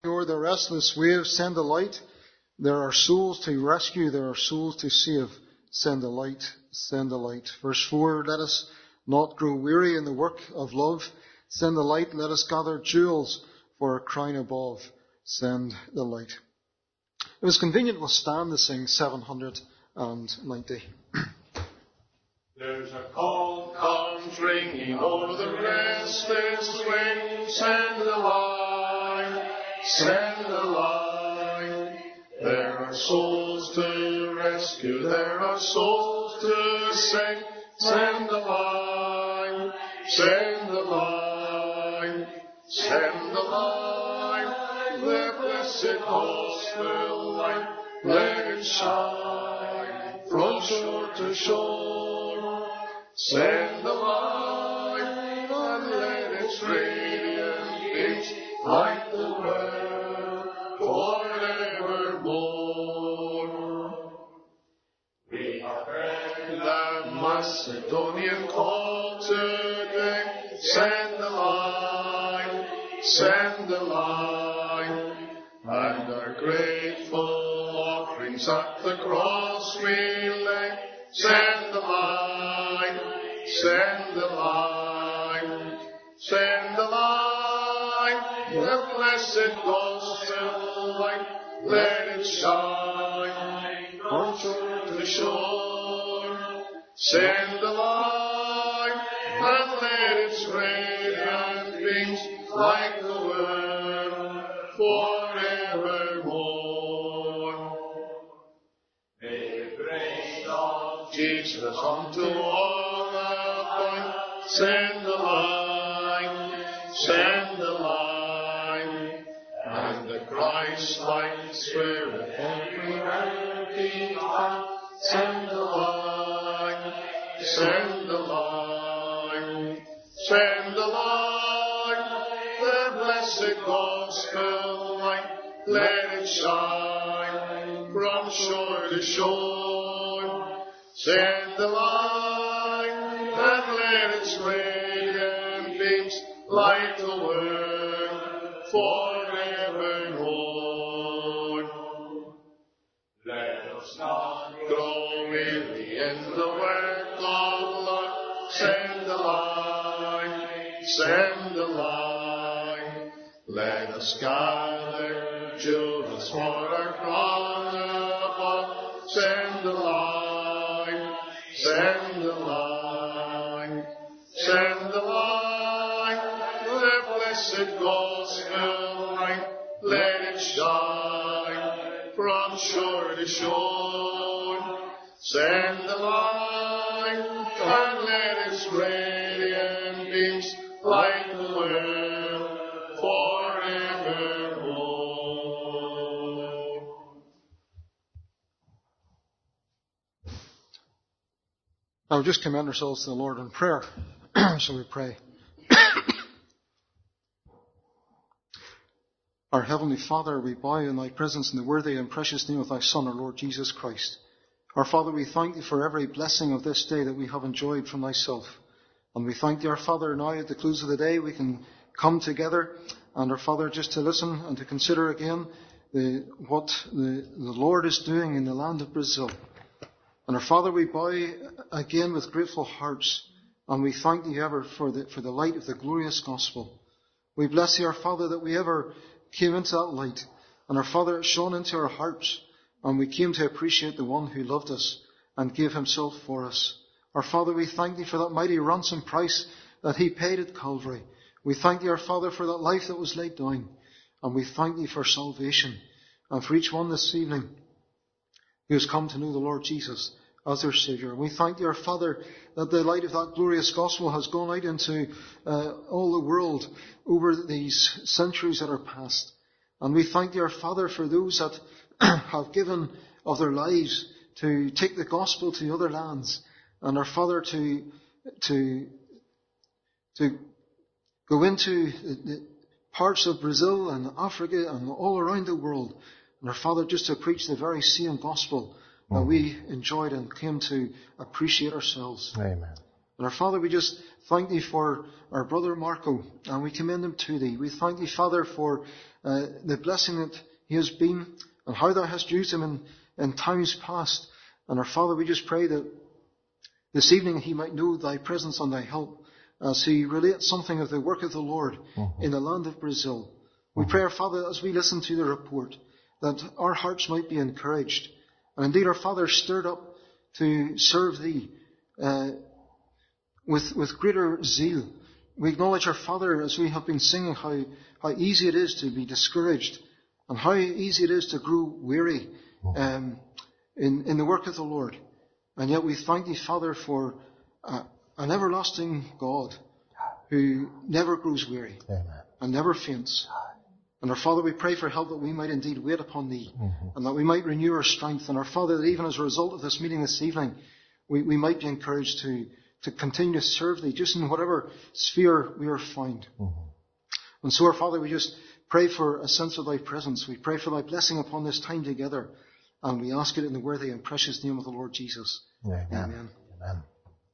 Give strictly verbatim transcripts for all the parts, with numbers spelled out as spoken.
O'er the restless waves, send a light. There are souls to rescue, there are souls to save. Send a light, send a light. Verse four, let us not grow weary in the work of love. Send the light, let us gather jewels for a crown above. Send the light. It was convenient we'll stand to sing seven hundred ninety. There's a call comes ringing over the restless wing. Send the light, send the light. There are souls to rescue, there are souls to sing. Send the light, send the light, send the light. The blessed gospel light, let it shine from shore to shore. Send the light and let its radiant beams light the world forevermore. We have heard the Macedonian call today. Send the light, send the light, and our grateful offerings at the cross we lay. Send the light, send the light, send the light, the blessed gospel light, let it shine from shore to shore. Send the light, and let its radiant beams light the world forevermore. May the grace of Jesus unto all abide. Send the light, send the light, and the Christ-like Spirit everywhere be found. Send the light, send the light, send the light, the blessed gospel light, let it shine from shore to shore. Send the light, and let its radiant beams light the world forevermore. Let us not grow weary in the work of love. Send the light, send the light. Let us gather jewels for our crown above. Send the light, send the light, send the light. The blessed gospel light, let it shine from shore to shore. Send the light, and let its radiant beams light the world forevermore. Now we'll just commend ourselves to the Lord in prayer. So we pray. Our Heavenly Father, we bow in Thy presence in the worthy and precious name of Thy Son, our Lord Jesus Christ. Our Father, we thank Thee for every blessing of this day that we have enjoyed from Thyself. And we thank Thee, our Father, now at the close of the day we can come together, and our Father, just to listen and to consider again the, what the, the Lord is doing in the land of Brazil. And our Father, we bow again with grateful hearts, and we thank Thee ever for the, for the light of the glorious gospel. We bless Thee, our Father, that we ever came into that light, and our Father, it shone into our hearts, and we came to appreciate the one who loved us and gave Himself for us. Our Father, we thank Thee for that mighty ransom price that He paid at Calvary. We thank Thee, our Father, for that life that was laid down, and we thank Thee for salvation, and for each one this evening who has come to know the Lord Jesus as their Saviour. We thank Thee, our Father, that the light of that glorious gospel has gone out into uh, all the world over these centuries that are past. And we thank Thee, our Father, for those that have given of their lives to take the gospel to other lands. And our Father, to to to go into the parts of Brazil and Africa and all around the world. And our Father, just to preach the very same gospel that we enjoyed and came to appreciate ourselves. Amen. And our Father, we just thank Thee for our brother Marco, and we commend him to Thee. We thank Thee, Father, for uh, the blessing that he has been, and how Thou hast used him in, in times past. And our Father, we just pray that this evening he might know Thy presence and Thy help as he relates something of the work of the Lord mm-hmm. in the land of Brazil. We mm-hmm. pray, our Father, as we listen to the report, that our hearts might be encouraged, and indeed our Father stirred up to serve Thee uh, with with greater zeal. We acknowledge, our Father, as we have been singing, how, how easy it is to be discouraged, and how easy it is to grow weary um, in, in the work of the Lord. And yet we thank Thee, Father, for uh, an everlasting God who never grows weary Amen. And never faints. And our Father, we pray for help that we might indeed wait upon Thee, mm-hmm. and that we might renew our strength. And our Father, that even as a result of this meeting this evening, we, we might be encouraged to, to continue to serve Thee, just in whatever sphere we are found. Mm-hmm. And so, our Father, we just pray for a sense of Thy presence. We pray for Thy blessing upon this time together. And we ask it in the worthy and precious name of the Lord Jesus. Amen. Amen. Amen.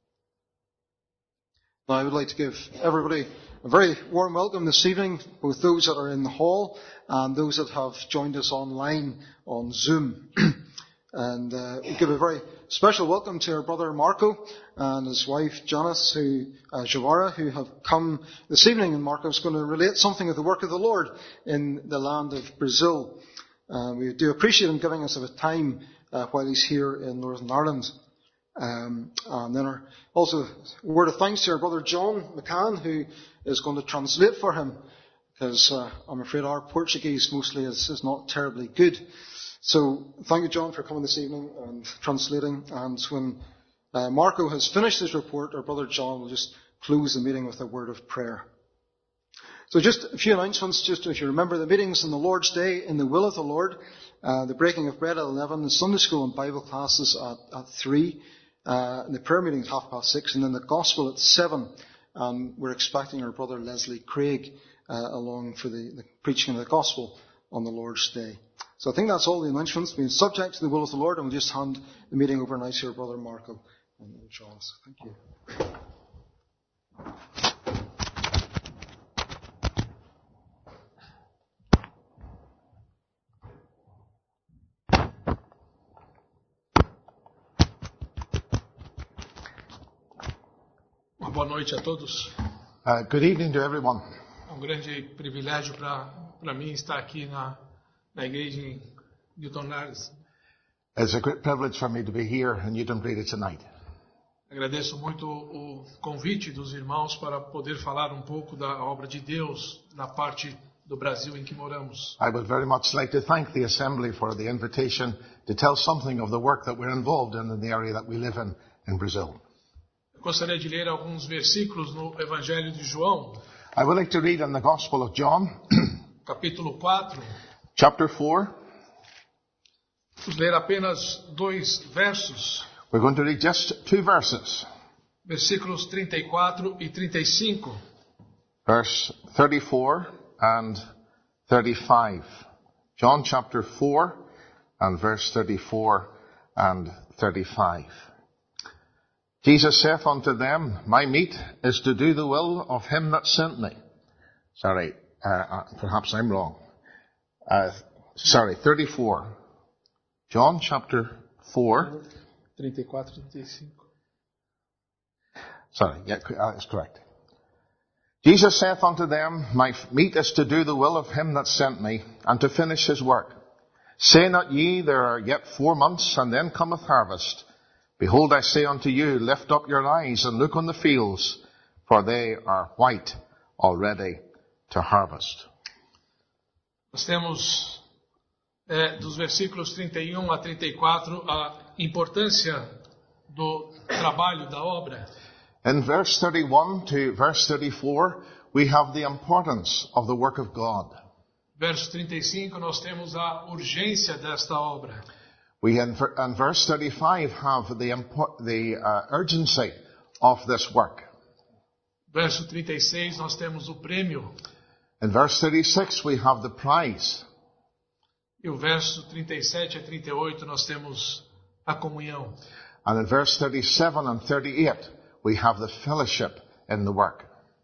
Now, I would like to give everybody a very warm welcome this evening, both those that are in the hall and those that have joined us online on Zoom. And uh, we give a very special welcome to our brother Marco and his wife Janice, who, uh, Javara, who have come this evening. And Marco's going to relate something of the work of the Lord in the land of Brazil. Uh, we do appreciate him giving us a bit of time uh, while he's here in Northern Ireland. Um, and then our, also a word of thanks to our brother John McCann, who is going to translate for him, because uh, I'm afraid our Portuguese mostly is, is not terribly good. So thank you, John, for coming this evening and translating. And when uh, Marco has finished his report, our brother John will just close the meeting with a word of prayer. So just a few announcements, just if you remember the meetings on the Lord's Day in the will of the Lord, uh, the breaking of bread at eleven, the Sunday school and Bible classes at, at three, uh, and the prayer meeting at half past six, and then the gospel at seven. Um, we're expecting our brother Leslie Craig uh, along for the, the preaching of the gospel on the Lord's Day. So I think that's all the announcements, being subject to the will of the Lord, and we'll just hand the meeting over now to our brother Marco and John. Thank you. Boa noite a todos. Uh, good evening to everyone. É um grande privilégio para para mim estar aqui na na igreja em Newton Nares. It's a great privilege for me to be here in Newton Breda tonight. Agradeço muito o convite dos irmãos para poder falar um pouco da obra de Deus na parte do Brasil em que moramos. I would very much like to thank the Assembly for the invitation to tell something of the work that we're involved in in the area that we live in in Brazil. Gostaria de ler alguns versículos no Evangelho de João. I would like to read in the Gospel of John, capítulo quatro. Chapter four. Vamos ler apenas dois versos. We're going to read just two verses. Versículos trinta e quatro e trinta e cinco. Verse thirty-four and thirty-five. John chapter four and verse thirty-four and thirty-five. Jesus saith unto them, My meat is to do the will of him that sent me. Sorry, uh, uh, perhaps I'm wrong. Uh, sorry, thirty-four. John chapter four. trinta e quatro, trinta e cinco. Sorry, yeah, that's correct. Jesus saith unto them, My meat is to do the will of him that sent me, and to finish his work. Say not ye, there are yet four months, and then cometh harvest. Behold, I say unto you, lift up your eyes and look on the fields, for they are white already to harvest. Nós temos é, dos versículos trinta e um a trinta e quatro a importância do trabalho da obra. In verse thirty-one to verse thirty-four, we have the importance of the work of God. Verso trinta e cinco, nós temos a urgência desta obra. We in, in verse thirty-five have the, the uh, urgency of this work. Verso trinta e seis, nós temos o prêmio. In verse thirty-six, we have the prize. E o verso trinta e sete a trinta e oito, nós temos a comunhão. And in verse thirty-seven and thirty-eight, we have the fellowship in the work.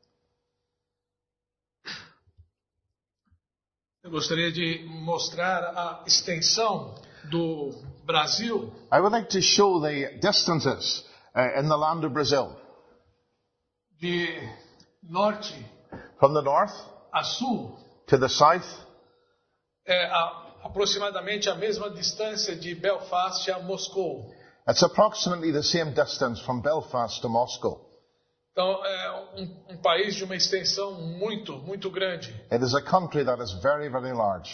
Eu gostaria de mostrar a extensão do Brasil. I would like to show the distances uh, in the land of Brazil. De norte From the north a sul, to the south, é a, aproximadamente a mesma distância de Belfast a Moscou. it's approximately the same distance from Belfast to Moscow. Então, é um, um país de uma extensão muito, muito grande. It is a country that is very, very large.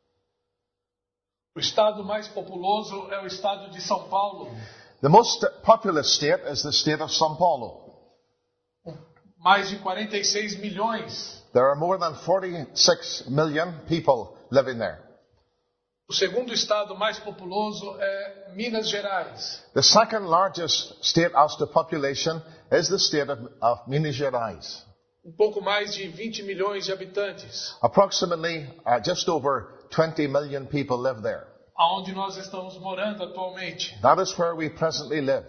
O estado mais populoso é o estado de São Paulo, The most populous state is the state of São Paulo. com mais de quarenta e seis milhões. There are more than forty-six million people living there. O segundo estado mais populoso é Minas Gerais, The second largest state as to population is the state of, of Minas Gerais. um pouco mais de vinte milhões de habitantes, Approximately uh, just over twenty million people live there. aonde nós estamos morando atualmente. That is where we presently live.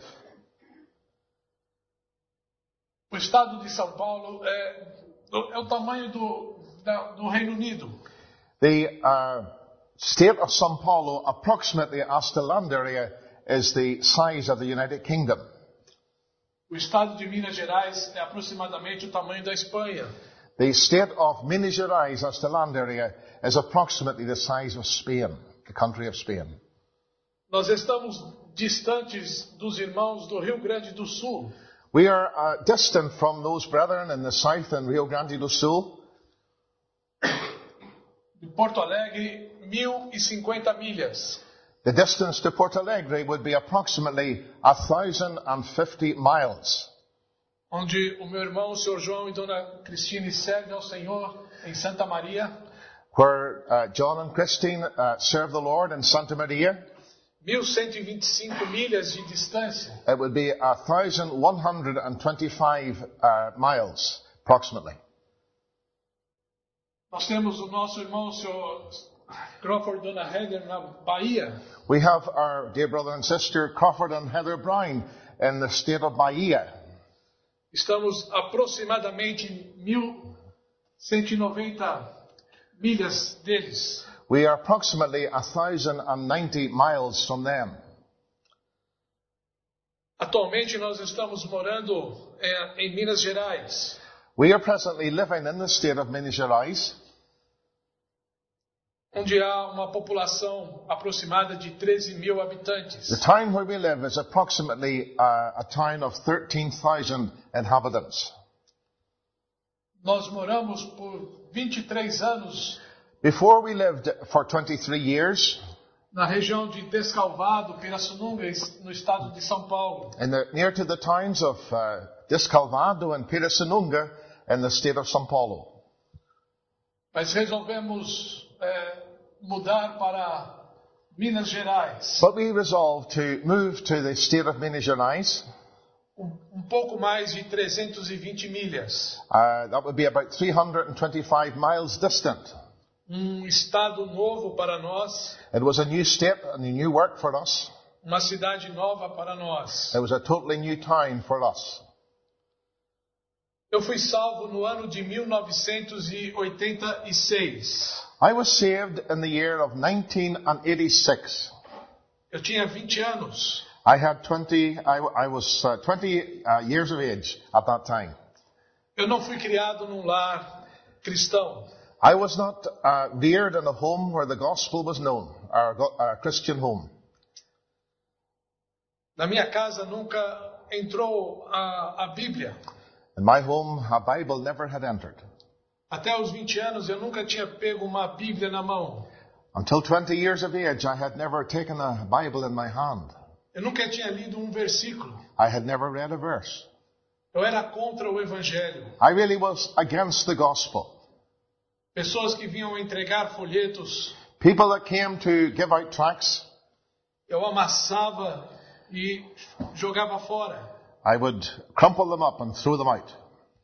O estado de São Paulo é, é o tamanho do, da, do Reino Unido. The uh, state of São Paulo, approximately as to land area, is the size of the United Kingdom. O estado de Minas Gerais é aproximadamente o tamanho da Espanha. The state of Minas Gerais as to land area is approximately the size of Spain, the country of Spain. Nós estamos distantes dos irmãos do Rio Grande do Sul. We are uh, distant from those brethren in the south in Rio Grande do Sul. De Porto Alegre, mil e cinquenta milhas. The distance to Porto Alegre would be approximately one thousand fifty miles. Onde o meu irmão, o senhor João e dona Cristina servem ao Senhor em Santa Maria. Where uh, John and Christine uh, serve the Lord in Santa Maria. mil cento e vinte e cinco milhas de distância. It would be one thousand one hundred twenty-five uh, miles, approximately. Nós temos o nosso irmão, o senhor Crawford e dona Heather, na Bahia. We have our dear brother and sister Crawford and Heather Brown in the state of Bahia. Estamos aproximadamente mil cento e noventa milhas deles. We are approximately one thousand ninety miles from them. Atualmente nós estamos morando é, em Minas Gerais. We are presently living in the state of Minas Gerais, onde há uma população aproximada de treze mil habitantes. the town where we live is approximately uh, a town of thirteen thousand inhabitants. Nós moramos por vinte e três anos Before we lived for twenty-three years na região de Descalvado, Pirassununga, no estado de São Paulo. in the, near to the towns of uh, Descalvado and Pirassununga in the state of São Paulo. Mas resolvemos é, mudar para Minas Gerais, But we resolved to move to the state of Minas Gerais. um, um pouco mais de trezentas e vinte milhas. Uh, that would be about three hundred twenty-five miles distant. Um estado novo para nós, It was a new state and a new work for us. uma cidade nova para nós. It was a totally new town for us. Eu fui salvo no ano de mil novecentos e oitenta e seis. I was saved in the year of nineteen eighty-six. Eu tinha vinte anos. I had twenty, I, I was uh, twenty uh, years of age at that time. Eu não fui criado num lar cristão. I was not uh, reared in a home where the gospel was known, or a Christian home. Na minha casa nunca entrou a, a Bíblia. In my home, a Bible never had entered. Até os vinte anos eu nunca tinha pego uma Bíblia na mão. Until twenty years of age, I had never taken a Bible in my hand. Eu nunca tinha lido um versículo. I had never read a verse. Eu era contra o Evangelho. I really was against the gospel. Pessoas que vinham entregar folhetos, People that came to give out tracts, eu amassava e jogava fora. I would crumple them up and throw them out.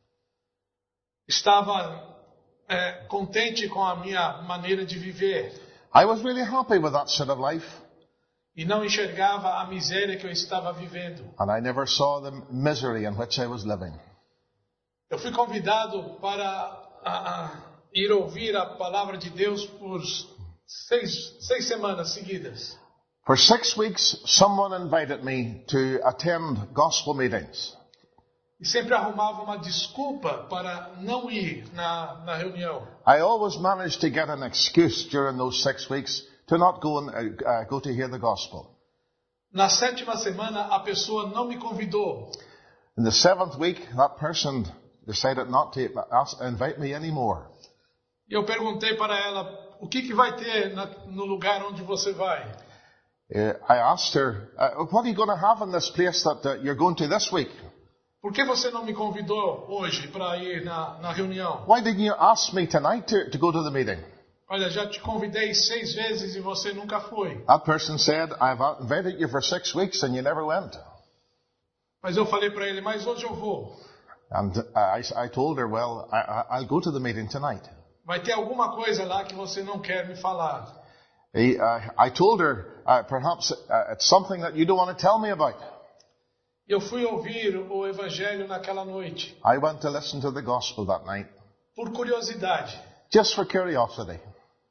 Estava é, contente com a minha maneira de viver. I was really happy with that sort of life. e não enxergava a miséria que eu estava vivendo. And I never saw the misery in which I was living. Eu fui convidado para a, a ir ouvir a palavra de Deus por seis, seis semanas seguidas. For six weeks, someone invited me to attend gospel meetings. E sempre arrumava uma desculpa para não ir na, na reunião. I always managed to get an excuse during those six weeks to not go and uh, uh, go to hear the gospel. Na sétima semana, a pessoa não me convidou. In the seventh week, that person decided not to ask, invite me anymore. E eu perguntei para ela, o que, que vai ter na, no lugar onde você vai? Uh, I asked her, uh, what are you going to have in this place that uh, you're going to this week? Por que você não me convidou hoje para ir na, na reunião? Why didn't you ask me tonight to, to go to the meeting? Olha, já te convidei seis vezes e você nunca foi. That person said, I've invited you for six weeks and you never went. Mas eu falei para ele, mas hoje eu vou. And uh, I, I told her, well, I, I'll go to the meeting tonight. Vai ter alguma coisa lá que você não quer me falar. He, uh, I told her, uh, perhaps uh, it's something that you don't want to tell me about. Eu fui ouvir o evangelho naquela noite. I went to listen to the gospel that night. Por curiosidade. Just for curiosity.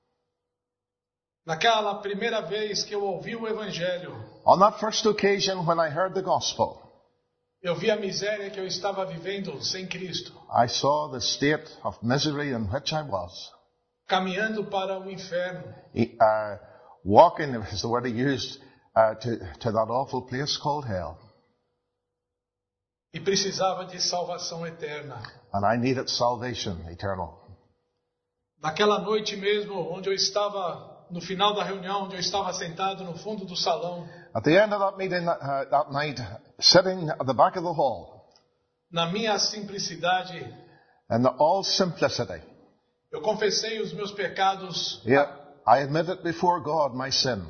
Naquela primeira vez que eu ouvi o evangelho. On that first occasion when I heard the gospel. Eu vi a miséria que eu estava vivendo sem Cristo. I saw the state of misery in which I was. Caminhando para o inferno. He, uh, walking, is the word he used, uh, to, to that awful place called hell. E precisava de salvação eterna. And I needed salvation eternal. Naquela noite mesmo, onde eu estava, no final da reunião, onde eu estava sentado no fundo do salão. At the end of that meeting that, uh, that night, sitting at the back of the hall. Na minha simplicidade. In the all simplicity. Eu confessei os meus pecados. Yeah, I admitted before God my sin.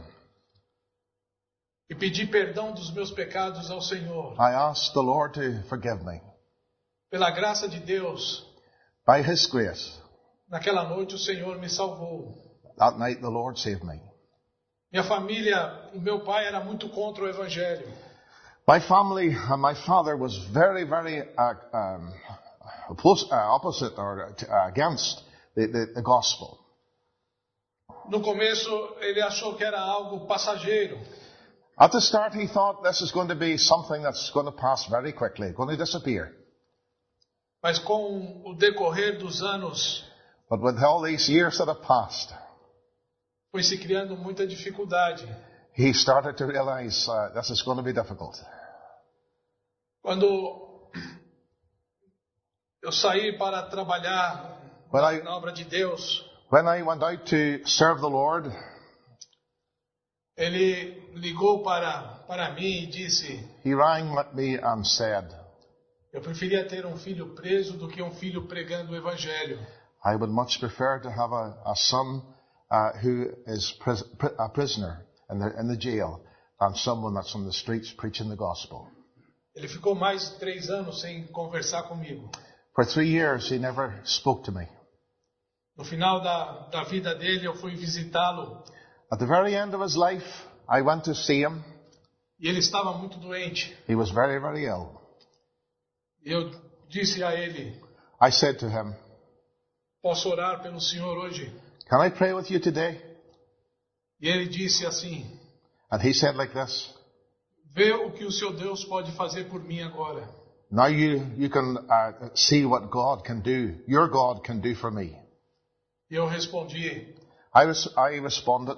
E pedi perdão dos meus pecados ao Senhor. I asked the Lord to forgive me. Pela graça de Deus. By His grace. Naquela noite o Senhor me salvou. That night the Lord saved me. Minha família, o meu pai era muito contra o evangelho. My family and my father was very, very uh, um, oppos- uh, opposite or uh, against the, the, the gospel. No começo ele achou que era algo passageiro. At the start he thought this is going to be something that's going to pass very quickly, going to disappear. Mas com o decorrer dos anos, But with all these years that have passed, foi se criando muita dificuldade. he started to realize uh, this is going to be difficult. Quando eu saí para trabalhar When na, I- na obra de Deus, When I went out to serve the Lord, ele ligou para, para mim e disse: he rang me and said, eu preferia ter um filho preso do que um filho pregando o evangelho. I would much prefer to have a, a son uh, who is pris- pri- a prisoner in the, in the jail than someone that's on the streets preaching the gospel. Ele ficou mais de três anos sem conversar comigo. For three years he never spoke to me. No final da, da vida dele, eu fui visitá-lo At the very end of his life, I went to see him. e ele estava muito doente. He was very, very ill. E eu disse a ele: I said to him, posso orar pelo senhor hoje? can I pray with you today? E ele disse assim: And he said like this, vê o que o seu Deus pode fazer por mim agora. now you, you can uh, see what God can do, your God can do for me. E eu respondi: I, was, I responded,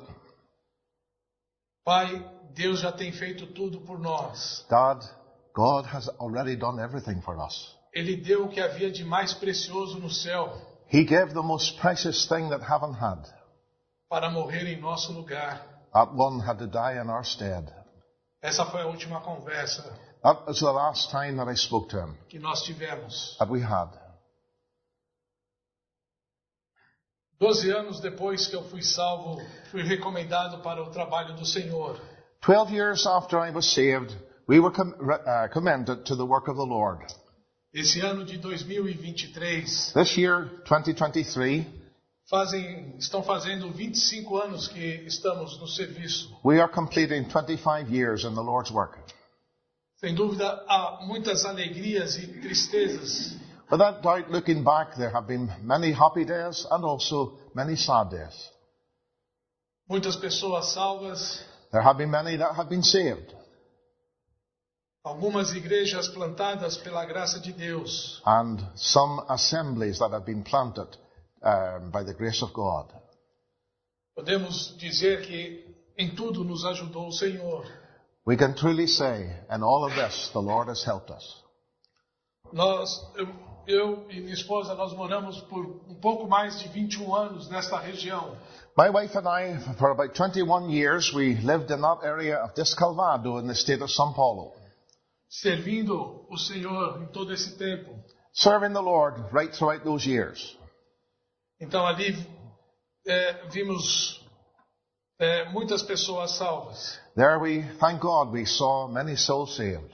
Pai, Deus já tem feito tudo por nós. Dad, God has already done everything for us. Ele deu o que havia de mais precioso no céu He gave the most precious thing that heaven had. para morrer em nosso lugar. That one had to die in our stead. Essa foi a última conversa That was the last time that I spoke to him, que nós tivemos. that we had. Doze anos depois que eu fui salvo, fui recomendado para o trabalho do Senhor. Twelve years after I was saved, we were com- uh, commended to the work of the Esse ano de dois mil e vinte e três This year, twenty twenty-three, fazem, estão fazendo vinte e cinco anos que estamos no serviço. We are completing twenty-five years in the Lord's work. Sem dúvida, há muitas alegrias e tristezas. Without doubt, looking back, there have been many happy days and also many sad days. Muitas pessoas salvas, There have been many that have been saved, algumas igrejas plantadas pela graça de Deus. and some assemblies that have been planted um, by the grace of God. Podemos dizer que em tudo nos ajudou o Senhor. We can truly say, in all of this, the Lord has helped us. Nós, eu, eu e minha esposa, nós moramos por um pouco mais de vinte e um anos nesta região. My wife and I, for about twenty-one years, we lived in that area of Descalvado in the state of São Paulo, Servindo o Senhor em todo esse tempo. serving the Lord right throughout those years. Então ali é, vimos é, muitas pessoas salvas. There we, thank God, we saw many souls saved.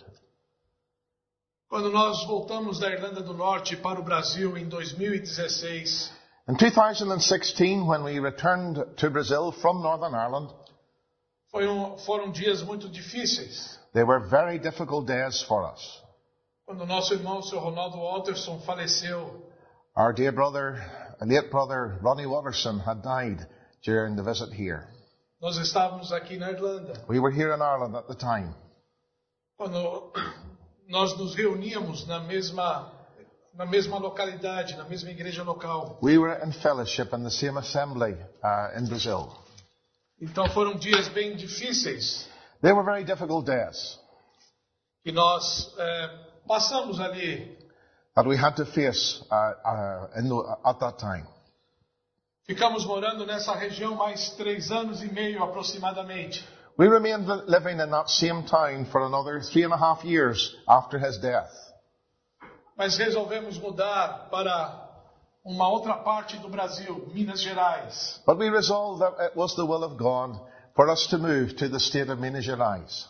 Quando nós voltamos da Irlanda do Norte para o Brasil em dois mil e dezesseis, In two thousand sixteen, when we returned to Brazil from Northern Ireland, foi um, foram dias muito difíceis. they were very difficult days for us. Quando nosso irmão, o senhor Ronaldo Walterson, faleceu, Our dear brother, late brother, Ronnie Watterson, had died during the visit here. nós estávamos aqui na Irlanda. We were here in Ireland at the time. Quando nós nos reuníamos na mesma, na mesma localidade, na mesma igreja local. We were in fellowship in the same assembly uh, in Brazil. Então foram dias bem difíceis They were very difficult days que nós é, passamos ali. that we had to face uh, uh, in the, at that time. Ficamos morando nessa região mais três anos e meio aproximadamente. We remained li- living in that same town for another three and a half years after his death. Mas resolvemos mudar para uma outra parte do Brasil, Minas Gerais. But we resolved that it was the will of God for us to move to the state of Minas Gerais.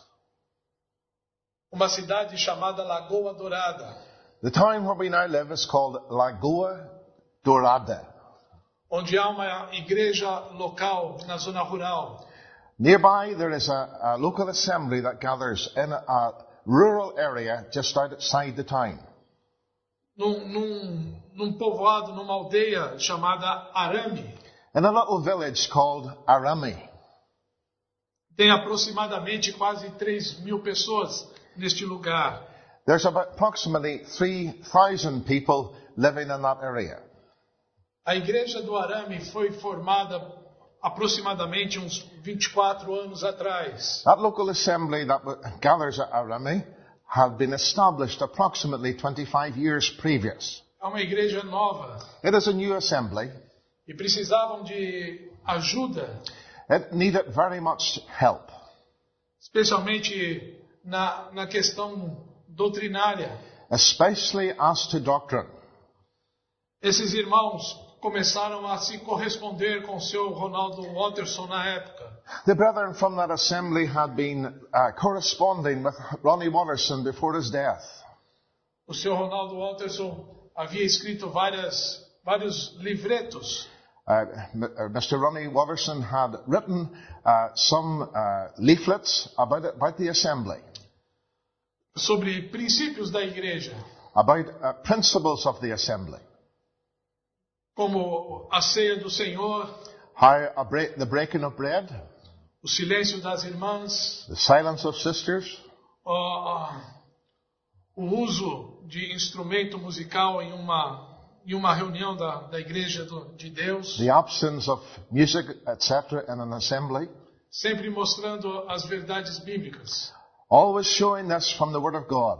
Uma cidade chamada Lagoa Dourada, The town where we now live is called Lagoa Dourada. onde há uma igreja local na zona rural. Nearby there is a, a local assembly that gathers in a rural area just outside the town. Num, num, num povoado, numa aldeia chamada Arame. In a little village called Arami. Tem aproximadamente quase três mil pessoas neste lugar. There's about approximately three thousand people living in that area. A igreja do Arame foi formada aproximadamente uns vinte e quatro anos atrás. That local assembly that w- gathers at Arami had been established approximately twenty-five years previous. É uma igreja nova It is a new assembly. e precisavam de ajuda, It needed very much help, especialmente na, na questão doutrinária. especially as to doctrine. Esses irmãos começaram a se corresponder com o senhor Ronaldo Watterson na época. The brethren from that assembly had been uh, corresponding with Ronnie Watterson before his death. O senhor Ronaldo Watterson havia escrito várias, vários livretos Uh, M- uh, Mister Ronnie Watterson had written uh, some uh, leaflets about, it, about the assembly, sobre princípios da igreja, about uh, principles of the assembly, como a ceia do Senhor, how a break, the breaking of bread, o silêncio das irmãs, the silence of sisters, ah, o uso de instrumento musical em uma, em uma reunião da, da igreja do, de Deus, the absence of music, et cetera, in an assembly, sempre mostrando as verdades bíblicas. always showing this from the Word of God.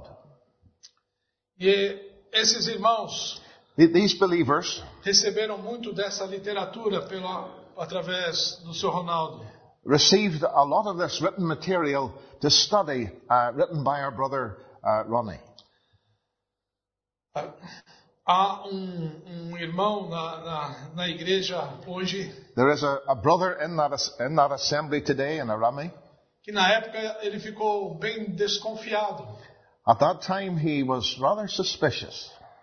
E esses irmãos Th- These believers receberam muito dessa literatura pela, através do senhor Ronaldo. received a lot of this written material to study, uh, written by our brother uh, Ronnie. Há um, um irmão na, na, na igreja hoje There is a, a brother in that, as- in that assembly today in Arami. que na época ele ficou bem desconfiado. At that time he was rather suspicious.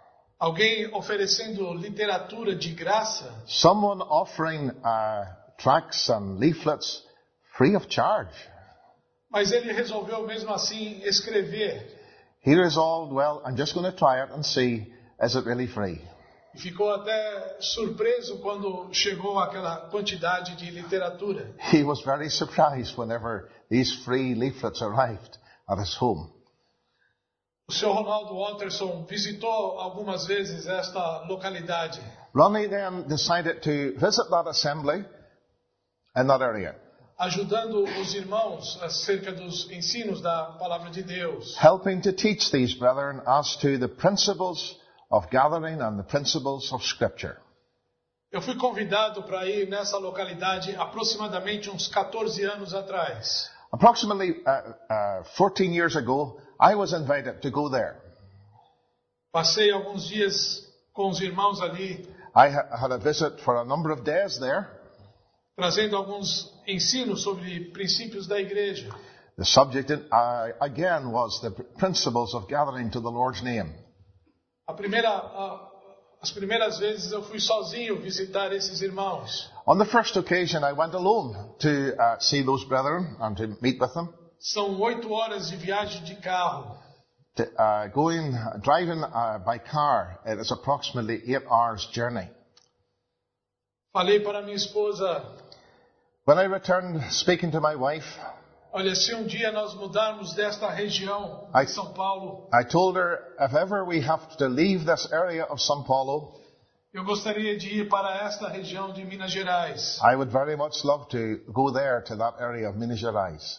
Alguém oferecendo literatura de graça, someone offering uh, tracts and leaflets free of charge. mas ele resolveu mesmo assim escrever. He resolved, well, I'm just going to try it and see, is it really free? E ficou até surpreso quando chegou aquela quantidade de literatura. He was very surprised whenever these free leaflets arrived at his home. O senhor Ronaldo Watterson visitou algumas vezes esta localidade. Ronnie then decided to visit that assembly in that area, ajudando os irmãos acerca dos ensinos da palavra de Deus. helping to teach these brethren as to the principles of gathering and the principles of Scripture. Eu fui convidado para ir nessa localidade aproximadamente uns quatorze anos atrás. Approximately uh, uh, fourteen years ago, I was invited to go there. Passei alguns dias com os irmãos ali, I ha- had a visit for a number of days there. trazendo alguns ensinos sobre princípios da igreja. The subject, uh, again, was the principles of gathering to the Lord's name. A primeira, a, as primeiras vezes eu fui sozinho visitar esses irmãos. On the first occasion, I went alone to uh, see those brethren and to meet with them. São oito horas de viagem de carro. To, uh, going, driving uh, by car, it is approximately eight hours journey. Falei para minha esposa, When I returned speaking to my wife, olha, se um dia nós mudarmos desta região I- de São Paulo, I told her, if ever we have to leave this area of São Paulo, eu gostaria de ir para esta região de Minas Gerais. I would very much love to go there to that area of Minas Gerais.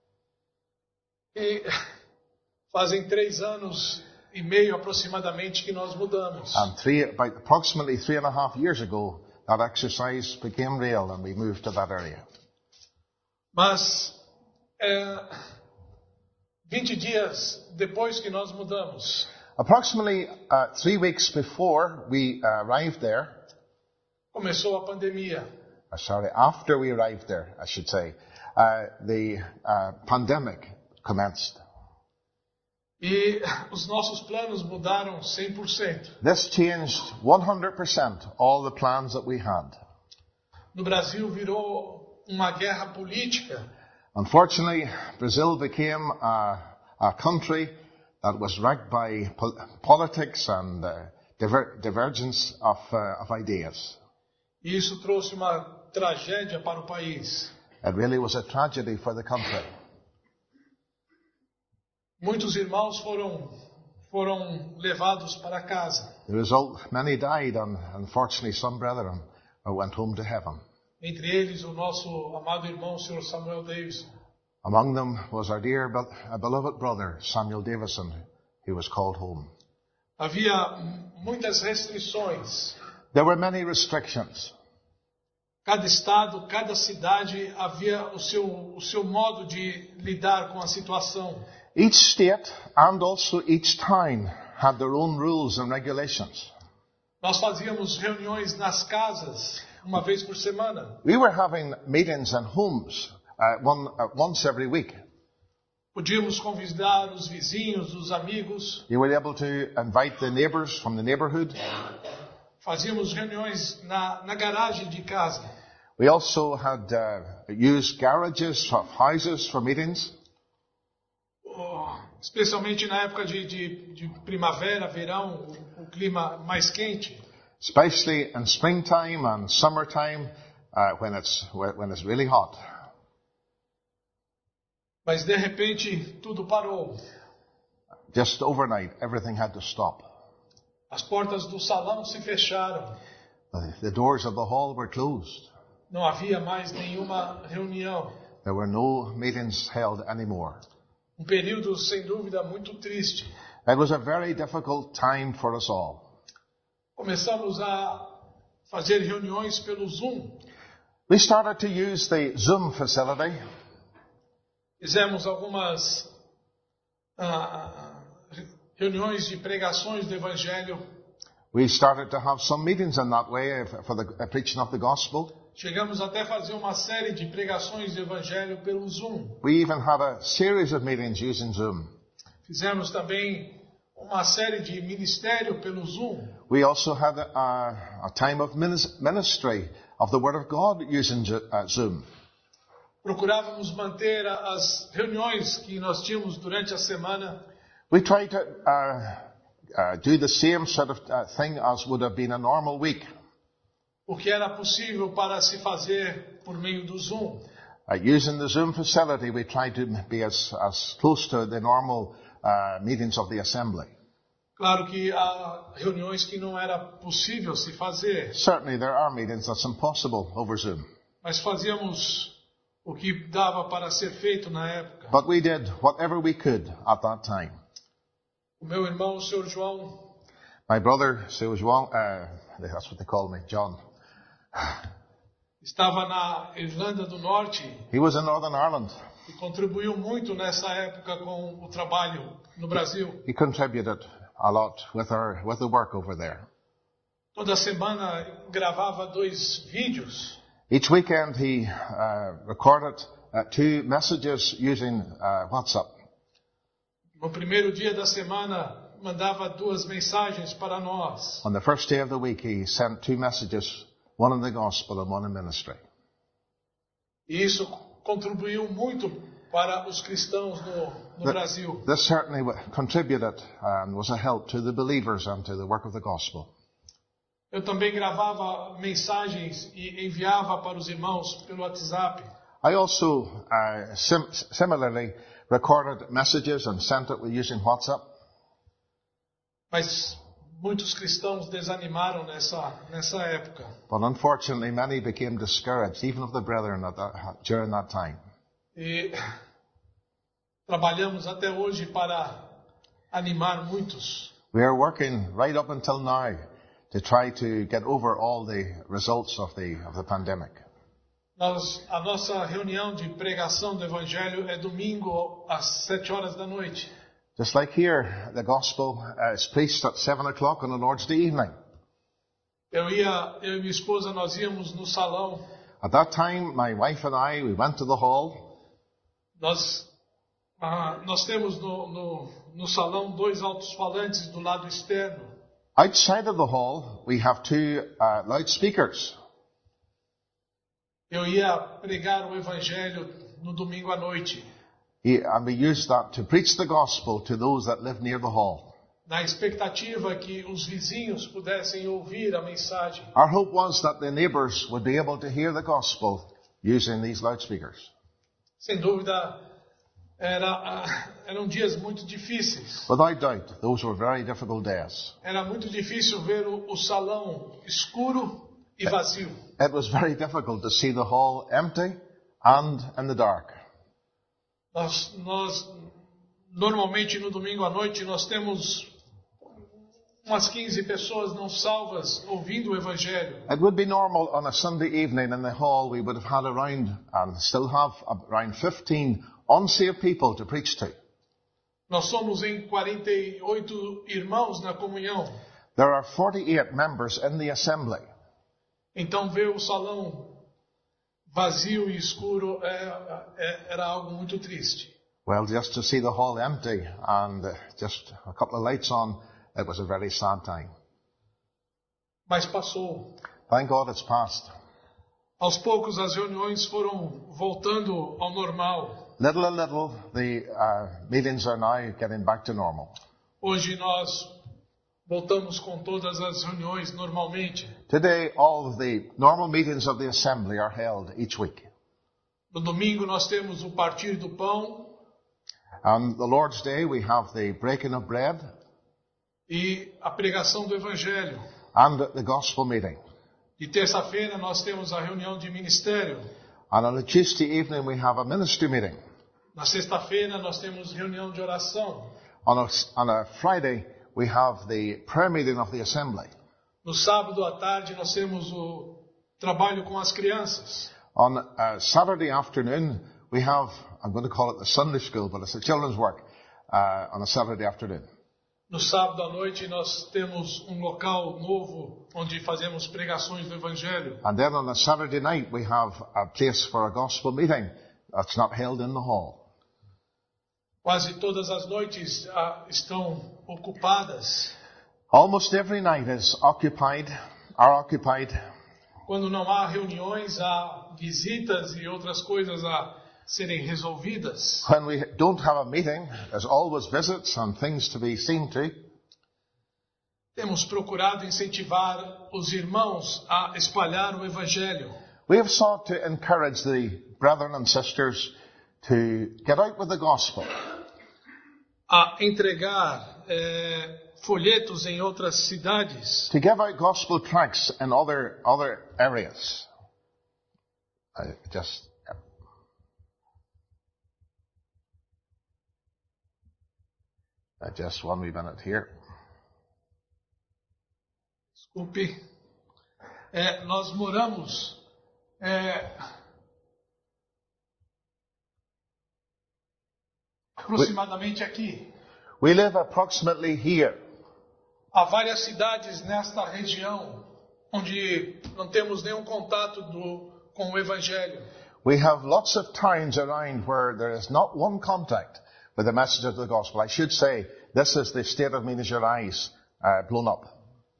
E fazem três anos e meio aproximadamente que nós mudamos. And three, about approximately three and a half years ago, that exercise became real and we moved to that area. Mas é, vinte dias depois que nós mudamos, Approximately uh, three weeks before we uh, arrived there, começou a pandemia. uh, sorry, after we arrived there, I should say, uh, the uh, pandemic commenced. E os nossos planos mudaram cem por cento. This changed one hundred percent all the plans that we had. No Brasil virou uma guerra política. Unfortunately, Brazil became a, a country that was racked by pol- politics and uh, diver- divergence of, uh, of ideas. E isso trouxe uma tragédia para o país. It really was a tragedy for the country. Muitos irmãos foram foram levados para casa. The result, many died, and unfortunately some brethren went home to heaven. Entre eles o nosso amado irmão, o senhor Samuel Davidson. Among them was our dear, be- uh, beloved brother, Samuel Davison, who was called home. Havia muitas restrições. There were many restrictions. Cada estado, cada cidade havia o seu o seu modo de lidar com a situação. Each state and also each town had their own rules and regulations. Nós fazíamos reuniões nas casas uma vez por semana. We were having meetings in homes uh, one, uh, once every week. Podíamos convidar os vizinhos, os amigos. You were able to invite the neighbors from the neighborhood. Fazíamos reuniões na, na garagem de casa. We also had uh, used garages of houses for meetings. Oh, especialmente na época de, de, de primavera, verão, o, o clima mais quente. Especially in springtime and summertime uh, when it's when it's really hot. Mas de repente tudo parou. Just overnight, everything had to stop. As portas do salão se fecharam. The, the doors of the hall were closed. Não havia mais nenhuma reunião. There were no meetings held anymore. Um período, sem dúvida, muito triste. It was a very difficult time for us all. Começamos a fazer reuniões pelo Zoom. We started to use the Zoom facility. Fizemos algumas ah, reuniões de pregações do Evangelho. We started to have some meetings in that way for the uh, preaching of the gospel. Chegamos até a fazer uma série de pregações do Evangelho pelo Zoom. We even had a series of meetings using Zoom. Fizemos também uma série de ministério pelo Zoom. We also had a, a time of minis- ministry of the Word of God using uh, Zoom. Procurávamos manter as reuniões que nós tínhamos durante a semana. We tried to uh, uh, do the same sort of uh, thing as would have been a normal week. O que era possível para se fazer por meio do Zoom. Uh, using the Zoom facility, we tried to be as, as close to the normal uh, meetings of the assembly. Claro que há reuniões que não era possível se fazer. Certainly there are meetings that's impossible over Zoom. Mas fazíamos o que dava para ser feito na época. But we did whatever we could at that time. O meu irmão, o senhor João, My brother, Sir João, uh, that's what they call me, John. estava na Irlanda do Norte He was in Northern Ireland. e contribuiu muito nessa época com o trabalho no Brasil. He contributed a lot with our with the work over there. Toda semana gravava dois vídeos. Each weekend he uh, recorded uh, two messages using uh, WhatsApp. No primeiro dia da semana mandava duas mensagens para nós. On the first day of the week he sent two messages, one in the gospel and one in ministry. E isso contribuiu muito para os cristãos no, no Th- Brasil. This certainly w- contributed and was a help to the believers and to the work of the gospel. Eu também gravava mensagens e enviava para os irmãos pelo WhatsApp. I also uh, sim- similarly recorded messages and sent it using WhatsApp. Mas muitos cristãos desanimaram nessa, nessa época. But unfortunately, many became discouraged, even of the brethren at that, during that time. E trabalhamos até hoje para animar muitos. We are working right up until now to try to get over all the results of the of the pandemic. Nós, a nossa reunião de pregação do Evangelho é domingo às sete horas da noite. Just like here, the gospel uh, is preached at seven o'clock on the Lord's Day evening. Eu ia, eu e minha esposa, nós íamos no salão. At that time, my wife and I, we went to the hall. Nós, ah, nós temos no, no, no salão dois alto-falantes do lado externo. Outside of the hall, we have two uh, loudspeakers. Eu ia pregar o Evangelho no domingo à noite, He- And we used that to preach the gospel to those that live near the hall. na expectativa que os vizinhos pudessem ouvir a mensagem. Our hope was that the neighbours would be able to hear the gospel using these loudspeakers. Sem dúvida, era, ah, eram dias muito difíceis. Without doubt, those were very difficult days. Era muito difícil ver o, o salão escuro e vazio. It was very difficult to see the hall empty and in the dark. Nós, nós, normalmente no domingo à noite, nós temos umas quinze pessoas não salvas ouvindo o Evangelho. It would be normal on a Sunday evening in the hall we would have had around, and still have, around fifteen unsaved people to preach to. Nós somos em quarenta e oito irmãos na comunhão. There are forty-eight members in the assembly. Então ver o salão vazio e escuro é, é, era algo muito triste. Well, just to see the hall empty and uh, just a couple of lights on, it was a very sad time. Mas passou. Thank God it's passed. Aos poucos as reuniões foram voltando ao normal. Little a little, the uh, meetings are now getting back to normal. Hoje nós voltamos com todas as reuniões normalmente. Today, all of the normal meetings of the assembly are held each week. No domingo nós temos o partir do pão On the Lord's Day, we have the breaking of bread e a pregação do Evangelho. and the gospel meeting. De terça-feira nós temos a reunião de ministério. And on a Tuesday evening, we have a ministry meeting. Na sexta-feira nós temos reunião de oração. On a, on a Friday, we have the prayer meeting of the assembly. No sábado à tarde nós temos o trabalho com as crianças. On a Saturday afternoon, we have, I'm going to call it the Sunday school, but it's a children's work uh, on a Saturday afternoon. No sábado à noite nós temos um local novo onde fazemos pregações do Evangelho. And then on a Saturday night, we have a place for a gospel meeting that's not held in the hall. Quase todas as noites ah, estão ocupadas. Almost every night is occupied, are occupied. Quando não há reuniões, há visitas e outras coisas a serem resolvidas. When we don't have a meeting, there's always visits and things to be seen to. Temos procurado incentivar os irmãos a espalhar o Evangelho. We have sought to encourage the brethren and sisters to get out with the gospel. A entregar eh, folhetos em outras cidades. To give out gospel tracts in other other areas. I just uh, just one wee minute here. Desculpe. É, nós moramos é, aproximadamente aqui. We live approximately here. Há várias cidades nesta região onde não temos nenhum contato do, com o Evangelho. We have lots of towns around where there is not one contact with the message of the gospel. I should say, this is the state of Minas Gerais uh, blown up.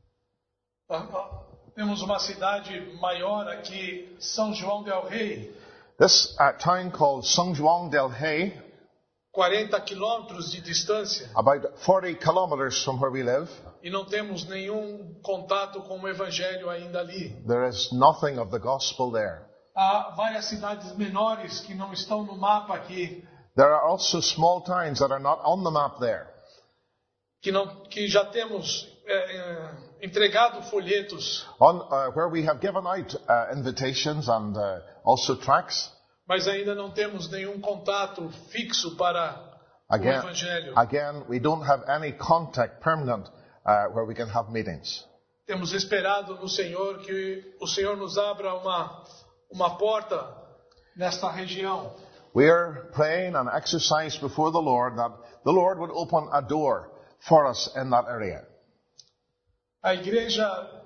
Temos uma cidade maior aqui, São João del Rei. This uh, town called São João del Rei, quarenta quilômetros de distância. about forty kilometers from where we live. E não temos nenhum contato com o Evangelho ainda ali. There is nothing of the gospel there. Há várias cidades menores que não estão no mapa aqui. There are also small towns that are not on the map there. Que, não, que já temos é, é, entregado folhetos. On, uh, where we have given out uh, invitations and uh, also tracts. Mas ainda não temos nenhum contato fixo para Again, o Evangelho. again, we don't have any contact permanent uh, where we can have meetings. Temos esperado no Senhor que o Senhor nos abra uma, uma porta nesta região. We are praying and exercise before the Lord that the Lord would open a door for us in that area. A igreja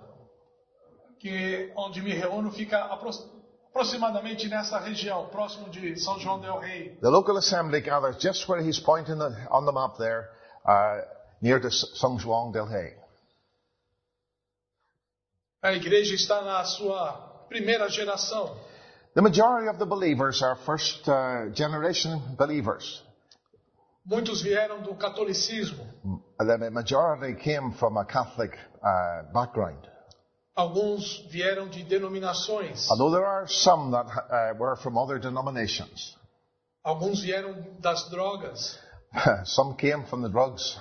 que, onde me reúno fica apro- aproximadamente nessa região, próximo de São João del Rei. The local assembly gathers just where he's pointing the, on the map there, uh, near to São João del Rei. A igreja está na sua primeira geração. The majority of the believers are first uh, generation believers. Muitos vieram do catolicismo. The majority came from a Catholic uh, background. Alguns vieram de denominações. Although there are some that uh, were from other denominations. Alguns vieram das drogas. Some came from the drugs.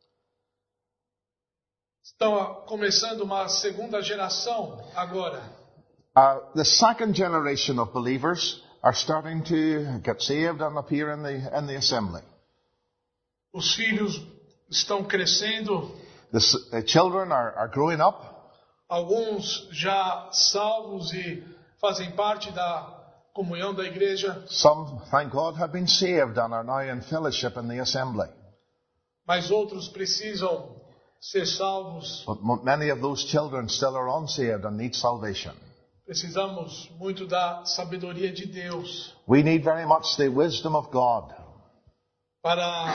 Estão começando uma segunda geração agora. Uh, the second generation of believers are starting to get saved and appear in the in the assembly. Os filhos estão crescendo. The, the children are, are growing up. Alguns já salvos e fazem parte da comunhão da igreja. Some, thank God, have been saved and are now in fellowship in the assembly. Mas outros precisam ser salvos. But m- many of those children still are unsaved and need salvation. Precisamos muito da sabedoria de Deus We need very much the wisdom of God para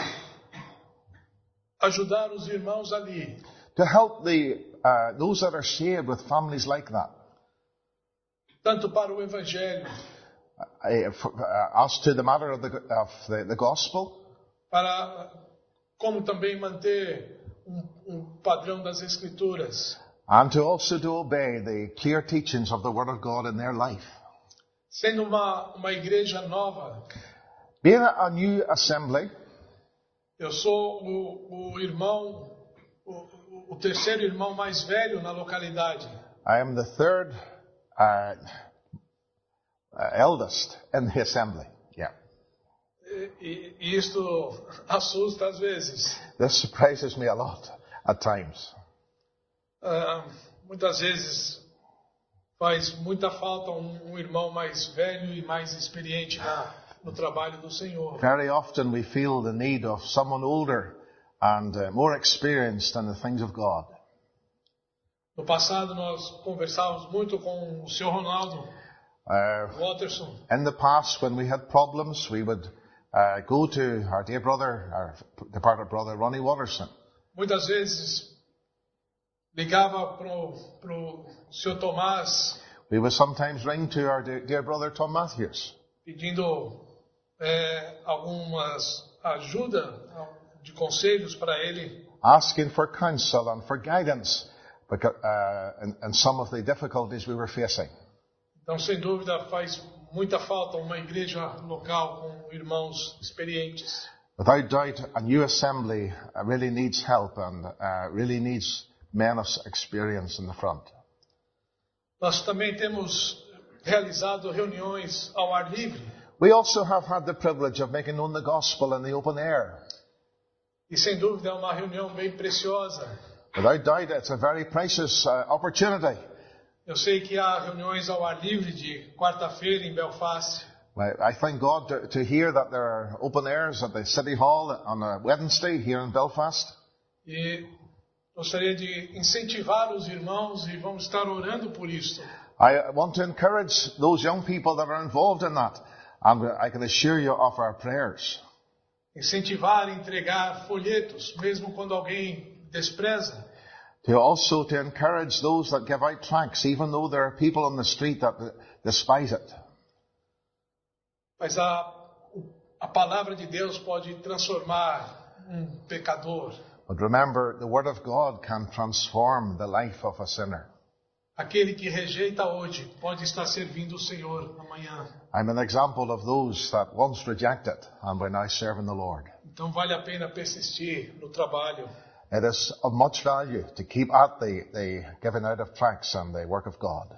ajudar os irmãos ali. to help the uh, those that are saved with families like that. Tanto para o evangelho, Uh, for, uh, as to the matter of the of the, the gospel, para como também manter um, um padrão das escrituras. and to also to obey the clear teachings of the Word of God in their life. Sendo uma uma igreja nova, Being a, a new assembly, eu sou o, o irmão, o, o terceiro irmão mais velho na localidade. I am the third uh, uh, eldest in the assembly. Yeah, E, e isto assusta às vezes. this surprises me a lot at times. Ah, muitas vezes faz muita falta um, um irmão mais velho e mais experiente na, no trabalho do Senhor. Very often we feel the need of someone older and uh, more experienced in the things of God. No passado nós conversávamos muito com o senhor Ronaldo Uh, Watterson. in the past, when we had problems, we would uh, go to our dear brother, our departed brother, Ronnie Watterson. Muitas vezes ligava pro pro senhor Tomás We would sometimes ring to our dear, dear brother Tom Matthews, pedindo é, algumas ajuda de conselhos para ele. asking for counsel and for guidance because, uh, in, in some of the difficulties we were facing. Então, sem dúvida, faz muita falta uma igreja local com irmãos experientes. Without doubt, a new assembly uh, really needs help and uh, really needs men of experience in the front. Nós também temos realizado reuniões ao ar livre. We also have had the privilege of making known the gospel in the open air. E sem dúvida é uma reunião bem preciosa. Without doubt, it's a very precious uh, opportunity. Eu sei que há reuniões ao ar livre de quarta-feira em Belfast. I thank God to, to hear that there are open airs at the City Hall on a Wednesday here in Belfast. E gostaria de incentivar os irmãos e vamos estar orando por isso. I want to encourage those young people that are involved in that, and I can assure you of our prayers. Incentivar, entregar folhetos, mesmo quando alguém despreza. To also to encourage those that give out tracts, even though there are people on the street that despise it. Mas a, a palavra de Deus pode transformar um pecador. But remember, the Word of God can transform the life of a sinner. Aquele que rejeita hoje pode estar servindo o Senhor amanhã. I'm an example of those that once rejected and were now serving the Lord. Então vale a pena persistir no trabalho. It is of much value to keep at the, the giving out of tracts and the work of God.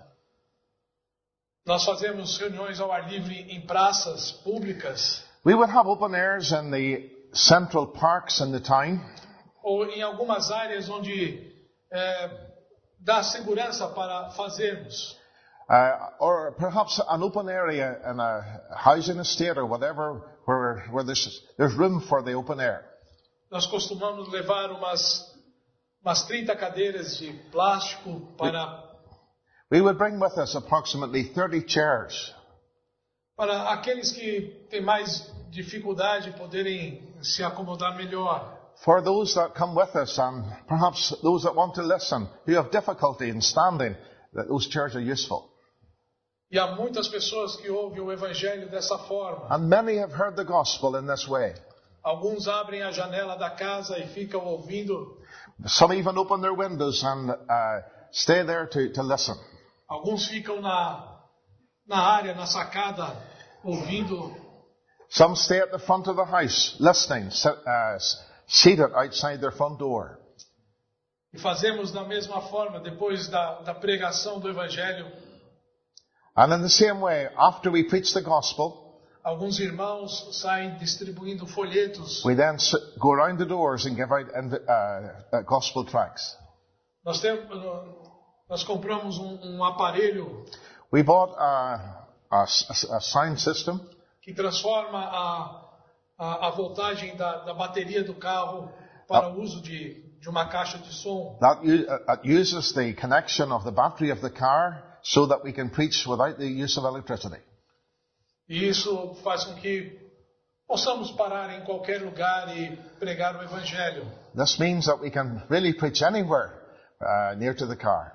Nós fazemos reuniões ao ar livre em praças públicas. We would have open airs in the central parks in the town. Ou em algumas áreas onde é, dá segurança para fazermos. Uh, or perhaps an open area in a housing estate or whatever where, where there's, there's room for the open air. Nós costumamos levar umas, umas trinta cadeiras de plástico para, We would bring with us approximately thirty chairs para aqueles que têm mais dificuldade poderem se acomodar melhor. for those that come with us and perhaps those that want to listen who have difficulty in standing, that those chairs are useful. E há muitas pessoas que ouvem o Evangelho dessa forma. And many have heard the gospel in this way. Alguns abrem a janela da casa e ficam ouvindo. Some even open their windows and uh, stay there to, to listen. Alguns ficam na, na área, na sacada, ouvindo. Some stay at the front of the house listening, sit, uh, seated outside their front door. E fazemos da mesma forma, depois da, da pregação do Evangelho. And in the same way, after we preach the gospel, Alguns irmãos saem distribuindo folhetos. we then s- go around the doors and give out inv- uh, uh, gospel tracts. Nós, temos, nós compramos um, um aparelho We bought a, a s- a sound system que transforma a, a, a voltagem da, da bateria do carro para o uso de, de uma caixa de som. that, u- uh, that uses the connection of the battery of the car so that we can preach without the use of electricity. E isso faz com que possamos parar em qualquer lugar e pregar o Evangelho. This means that we can really preach anywhere uh, near to the car.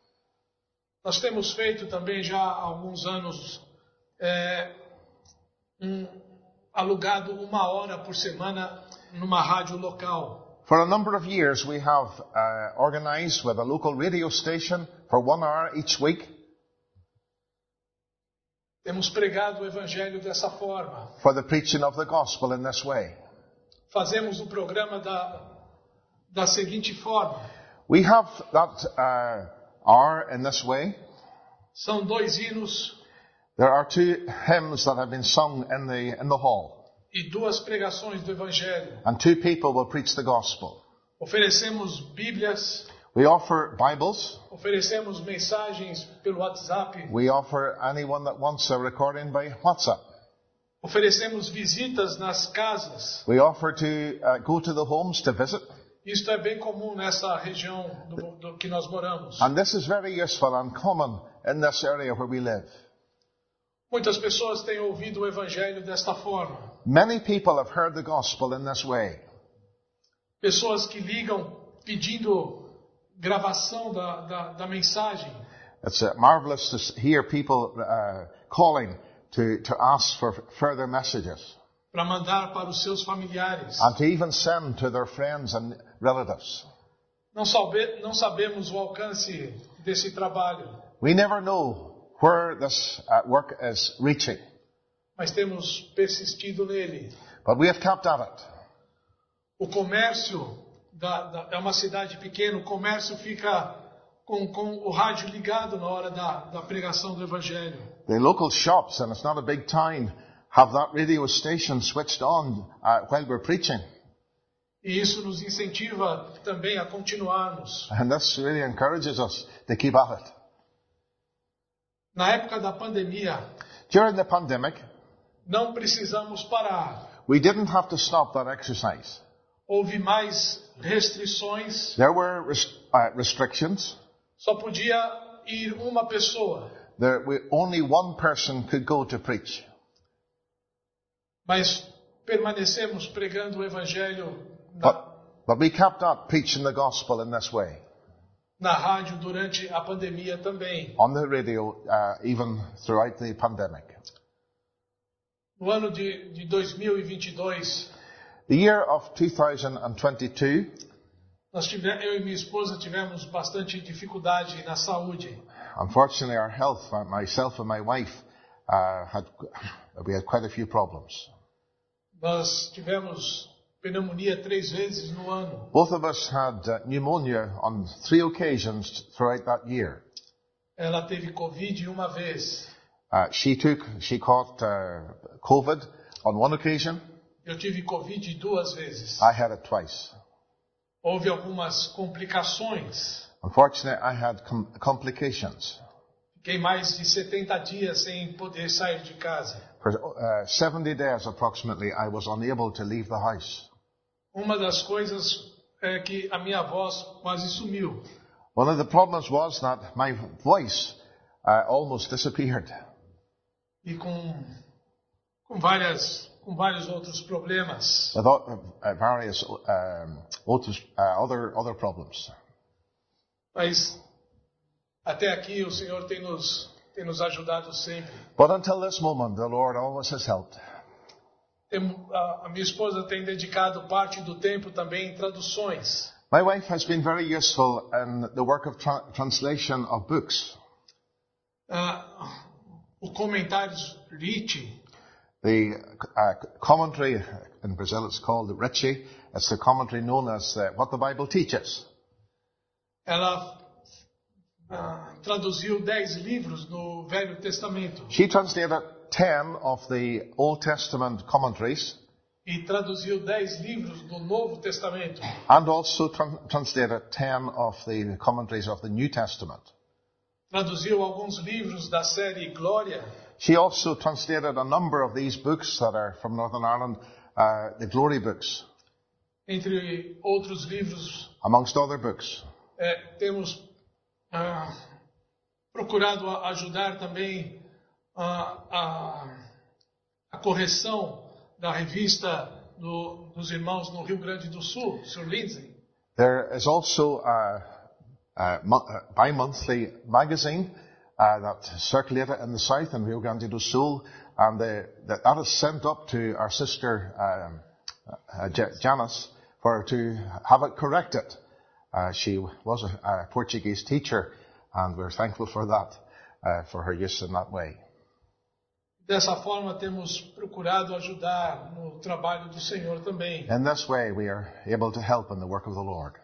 Nós temos feito também já há alguns anos é, um, alugado uma hora por semana numa rádio local. For a number of years, we have uh, organized with a local radio station for one hour each week Temos pregado o Evangelho dessa forma. for the preaching of the gospel in this way. Fazemos o programa da, da seguinte forma. We have that uh, hour in this way. São dois hinos There are two hymns that have been sung in the, in the hall, e duas pregações do Evangelho. and two people will preach the gospel. Oferecemos Bíblias, We offer Bibles. oferecemos mensagens pelo WhatsApp, We offer anyone that wants a recording by WhatsApp. oferecemos visitas nas casas. We offer to uh, go to the homes to visit. Isto é bem comum nessa região do, do que nós moramos. And this is very useful and common in this area where we live. Muitas pessoas têm ouvido o evangelho desta forma. Many people have heard the gospel in this way. Pessoas que ligam pedindo gravação da, da, da mensagem. It's uh, marvelous to hear people uh, calling to, to ask for further messages. Para mandar para os seus familiares. And to even send to their friends and relatives. Não, sabe, não sabemos o alcance desse trabalho. We never know where this uh, work is reaching. Mas temos persistido nele. But we have kept at it. O comércio da, da, é uma cidade pequena, o comércio fica com, com o rádio ligado na hora da, da pregação do evangelho. The local shops, and it's not a big town, have that radio station switched on uh, while we're preaching. E isso nos incentiva também a continuarmos. And this really encourages us to keep at it. Na época da pandemia, During the pandemic, não precisamos parar. we didn't have to stop that exercise. Houve mais restrições. There were res- uh, restrictions. Só podia ir uma pessoa. There, we, only one person could go to preach. Mas permanecemos pregando o evangelho But, na, but we kept on preaching the gospel in this way. na rádio durante a pandemia também. On the radio, uh, even throughout the pandemic. No ano de, de dois mil e vinte e dois, The year of two thousand twenty-two, nós tivemos, eu e minha esposa tivemos bastante dificuldade na saúde. unfortunately our health, uh, myself and my wife, uh, had, we had quite a few problems. Nós tivemos pneumonia três vezes no ano. Both of us had uh, pneumonia on three occasions throughout that year. Ela teve Covid uma vez. Uh, she took, she caught uh, COVID on one occasion. Eu tive Covid duas vezes. I had it twice. Houve algumas complicações. Unfortunately, I had com- complications. Fiquei mais de setenta dias sem poder sair de casa. For uh, seventy days approximately, I was unable to leave the house. Uma das coisas é que a minha voz quase sumiu. One of the problems was that my voice uh, almost disappeared. E com, com, várias, com vários outros problemas. With uh, various um, outros, uh, other, other problems. Mas até aqui o Senhor tem nos, tem nos ajudado sempre. But until this moment, the Lord always has helped. Tem, a, a minha esposa tem dedicado parte do tempo também em traduções. My wife has been very useful in the work of tra- translation of books. Uh, o comentários Ricci, The uh, commentary, in Brazil it's called the Ricci. It's the commentary known as uh, What the Bible Teaches. ela uh, traduziu dez livros no Velho Testamento She translated ten of the Old Testament commentaries e traduziu dez livros do Novo Testamento. and also tran- translated ten of the commentaries of the New Testament. Traduziu alguns livros da série Glória. She also translated a number of these books that are from Northern Ireland, uh, the Glory books, Entre outros livros, amongst other books. é, temos ah, procurado a- ajudar também a, a, a correção da revista do, dos irmãos no Rio Grande do Sul, senhor Lindsay. There is also a, a, mo- a bi-monthly magazine uh, that circulated in the south in Rio Grande do Sul, and the, that, that is sent up to our sister um, uh, J- Janice for her to have it corrected. Uh, she was a, a Portuguese teacher, and we're thankful for that, uh, for her use in that way. Dessa forma, temos procurado ajudar no trabalho do Senhor também. In this way, we are able to help in the work of the Lord.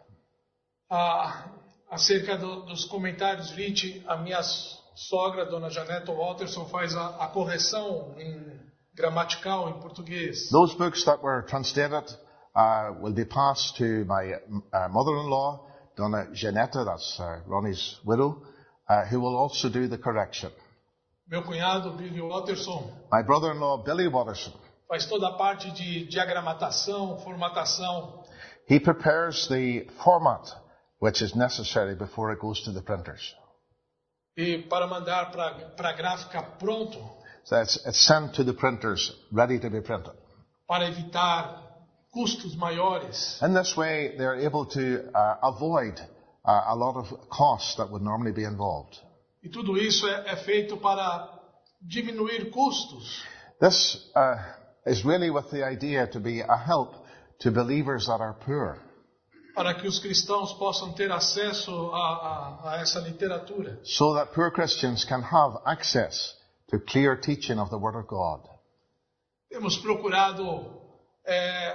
Ah, acerca do, dos comentários Ricci, a minha sogra, dona Janeta Walterson, faz a, a correção em gramatical em português. Those books that were translated uh, will be passed to my uh, mother-in-law, Donna Janetta, that's uh, Ronnie's widow, uh, who will also do the correction. Meu cunhado, Billy Walterson, My brother-in-law, Billy Watterson, faz toda a parte de diagramatação, formatação. he prepares the format which is necessary before it goes to the printers. E para mandar para a gráfica pronto, So it's, it's sent to the printers, ready to be printed. para evitar custos maiores. In this way, they're able to uh, avoid uh, a lot of costs that would normally be involved. E tudo isso é, é feito para diminuir custos. This uh, is really with the idea to be a help to believers that are poor. Para que os cristãos possam ter acesso a, a, a essa literatura. So that poor Christians can have access to clear teaching of the Word of God. Temos procurado é,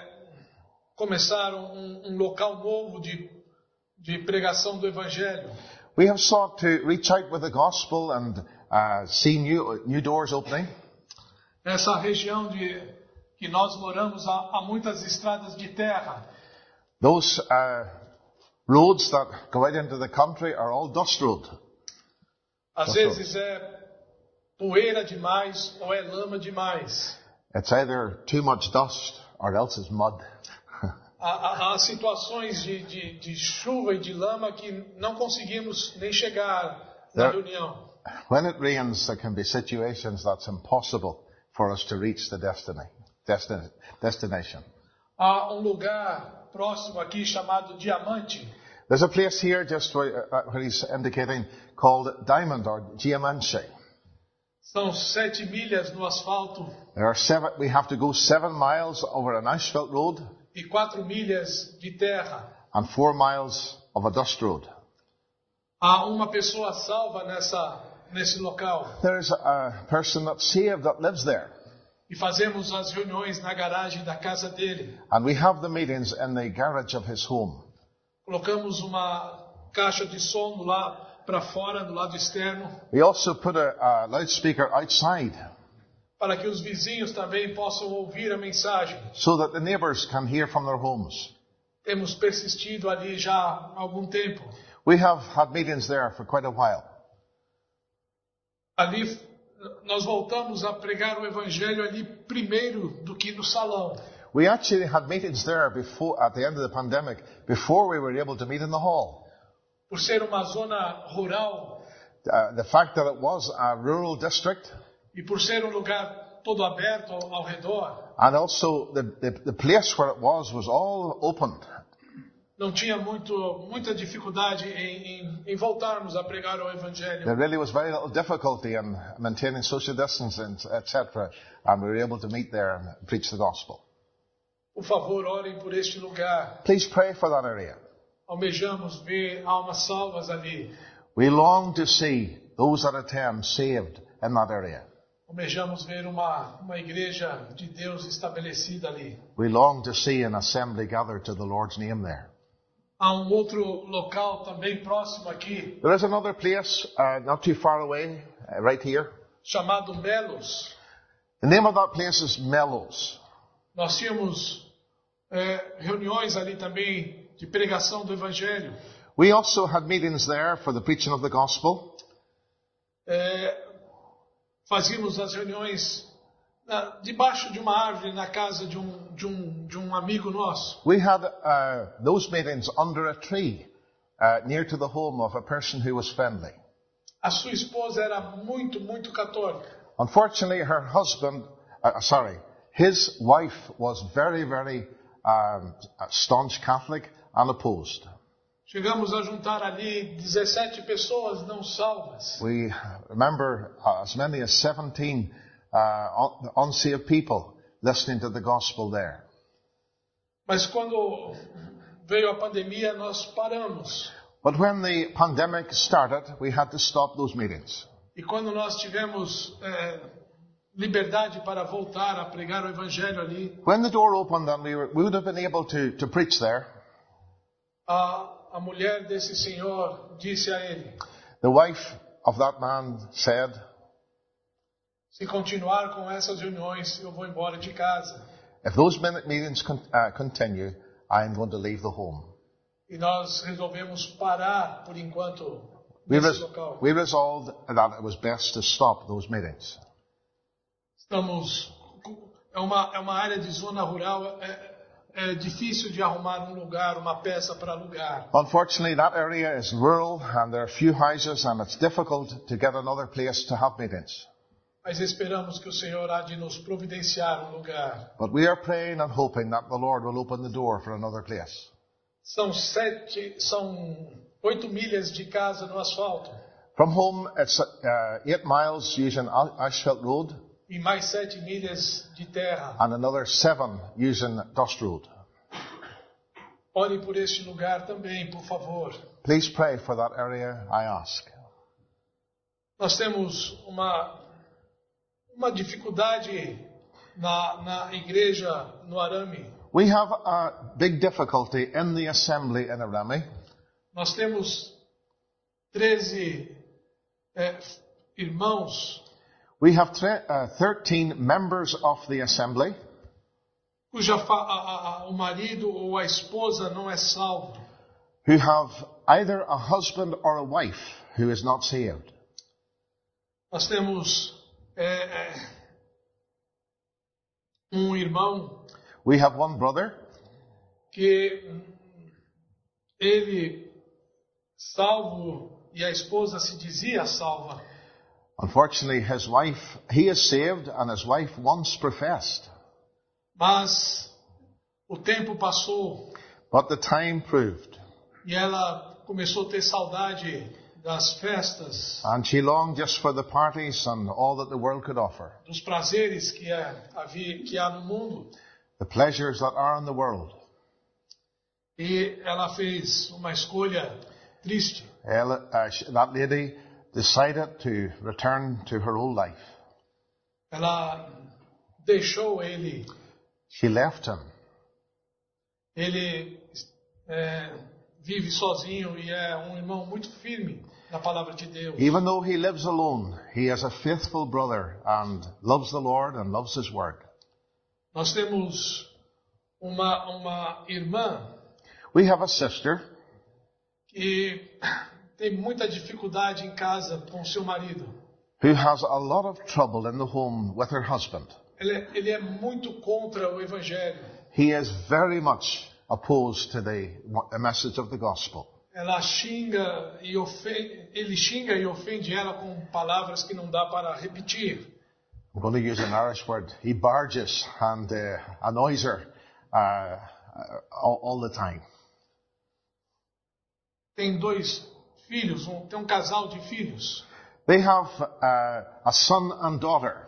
começar um, um local novo de, de pregação do Evangelho. We have sought to reach out with the gospel and uh, see new, new doors opening. Nessa região de, que nós moramos, há, há muitas estradas de terra. Those uh, roads that go out into the country are all dust road. Às Dust vezes é poeira demais ou é lama demais. It's either too much dust or else it's mud. Há, há, há situações de, de, de chuva e de lama que não conseguimos nem chegar na There- reunião. When it rains, there can be situations that's impossible for us to reach the destiny, destin, destination. Há um lugar próximo aqui chamado Diamante. There's a place here just where, uh, where he's indicating called Diamond or Diamante. São sete milhas no asfalto There are seven, we have to go seven miles over an asphalt road e quatro milhas de terra. and four miles of a dust road. Há uma pessoa salva nessa, nesse local. There's a person that's saved that lives there. E fazemos as reuniões na garagem da casa dele. And we have the meetings in the garage of his home. Colocamos uma caixa de som lá para fora, do lado externo, We also put a, a loudspeaker outside para que os vizinhos também possam ouvir a mensagem. so that the neighbors can hear from their homes. Temos persistido ali já há algum tempo. We have had meetings there for quite a while. Ali nós voltamos a pregar o evangelho ali primeiro do que no salão. We actually had meetings there before, at the end of the pandemic, before we were able to meet in the hall. Por ser uma zona rural Uh, the fact that it was a rural district, e por ser um lugar todo aberto ao, ao redor, and also the, the, the place where it was was all opened. não tinha muito, muita dificuldade em, em, em voltarmos a pregar o There evangelho. really was very little difficulty in maintaining social distancing, et cetera. And we were able to meet there and preach the gospel. Por favor, orem por este lugar. Please pray for that area. Almejamos ver almas salvas ali. We long to see those that attend saved in that area. Almejamos ver uma, uma igreja de Deus estabelecida ali. We long to see an assembly gathered to the Lord's name there. Há um outro local também próximo aqui, There is another place uh, not too far away, uh, right here. chamado Melos. The name of that place is Mellows. Nós tínhamos é, reuniões ali também de pregação do evangelho. We also had meetings there for the preaching of the gospel. É, fazíamos as reuniões na, debaixo de uma árvore na casa de um, de um, de um amigo nosso. We had uh, those meetings under a tree uh, near to the home of a person who was friendly. A sua esposa era muito, muito católica. Unfortunately, her husband, uh, sorry, his wife was very, very um, staunch Catholic and opposed. Chegamos a juntar ali dezessete pessoas não salvas. We remember uh, as many as seventeen uh, un- unsaved people listening to the gospel there. Mas quando veio a pandemia, nós paramos. But when the pandemic started, we had to stop those meetings. E quando nós tivemos é, liberdade para voltar a pregar o evangelho ali, When the door opened and we, were, we would have been able to, to preach there, a, a mulher desse senhor disse a ele: the wife of that man said, se continuar com essas reuniões, eu vou embora de casa. if those minute meetings con- uh, continue, I am going to leave the home. E nós resolvemos parar por enquanto We, nesse res- local. we resolved that it was best to stop those meetings. Estamos é uma é uma área de zona rural, é, é difícil de arrumar um lugar, uma peça para alugar. Unfortunately, that area is rural and there are few houses and it's difficult to get another place to have meetings. mas esperamos que o Senhor há de nos providenciar um lugar. But we are praying and hoping that the Lord will open the door for another place. São sete, são oito milhas de casa no asfalto. From home, it's uh, eight miles using Asphalt Road, E mais sete milhas de terra. and another seven using Dust Road. Ore por este lugar também, por favor. Please pray for that area, I ask. Nós temos uma, uma dificuldade na, na igreja no Arame. We have a big difficulty in the assembly in Arame. Nós temos treze é, irmãos We have tre- uh, thirteen members of the assembly cuja fa- a, a, o marido ou a esposa não é salvo. who have either a husband or a wife who is not saved. Nós temos é, é, um irmão We have one brother que ele salvo e a esposa se dizia salva. Unfortunately, his wife, he is saved and his wife once professed. Mas o tempo passou But the time proved. e ela começou a ter saudade das festas, And she longed just for the parties and all that the world could offer. dos prazeres que, é, havia, que há no mundo. The pleasures that are in the world. E ela fez uma escolha triste. Ella, uh, she- that lady decided to return to her old life. Ela deixou ele. She left him. Ele é, vive sozinho e é um irmão muito firme na palavra de Deus. Even though he lives alone, he is a faithful brother and loves the Lord and loves his word. Nós temos uma, uma irmã We have a sister que tem muita dificuldade em casa com seu marido. who has a lot of trouble in the home with her husband. Ele, é- ele é muito contra o evangelho. He is very much opposed to the the message of the gospel. Ela xinga e ofende, ele xinga e ofende ela com palavras que não dá para repetir. I'm going to use an Irish word. He barges and uh, annoys her uh, uh, all, all the time. Tem dois filhos, um, tem um casal de filhos, They have uh, a son and daughter.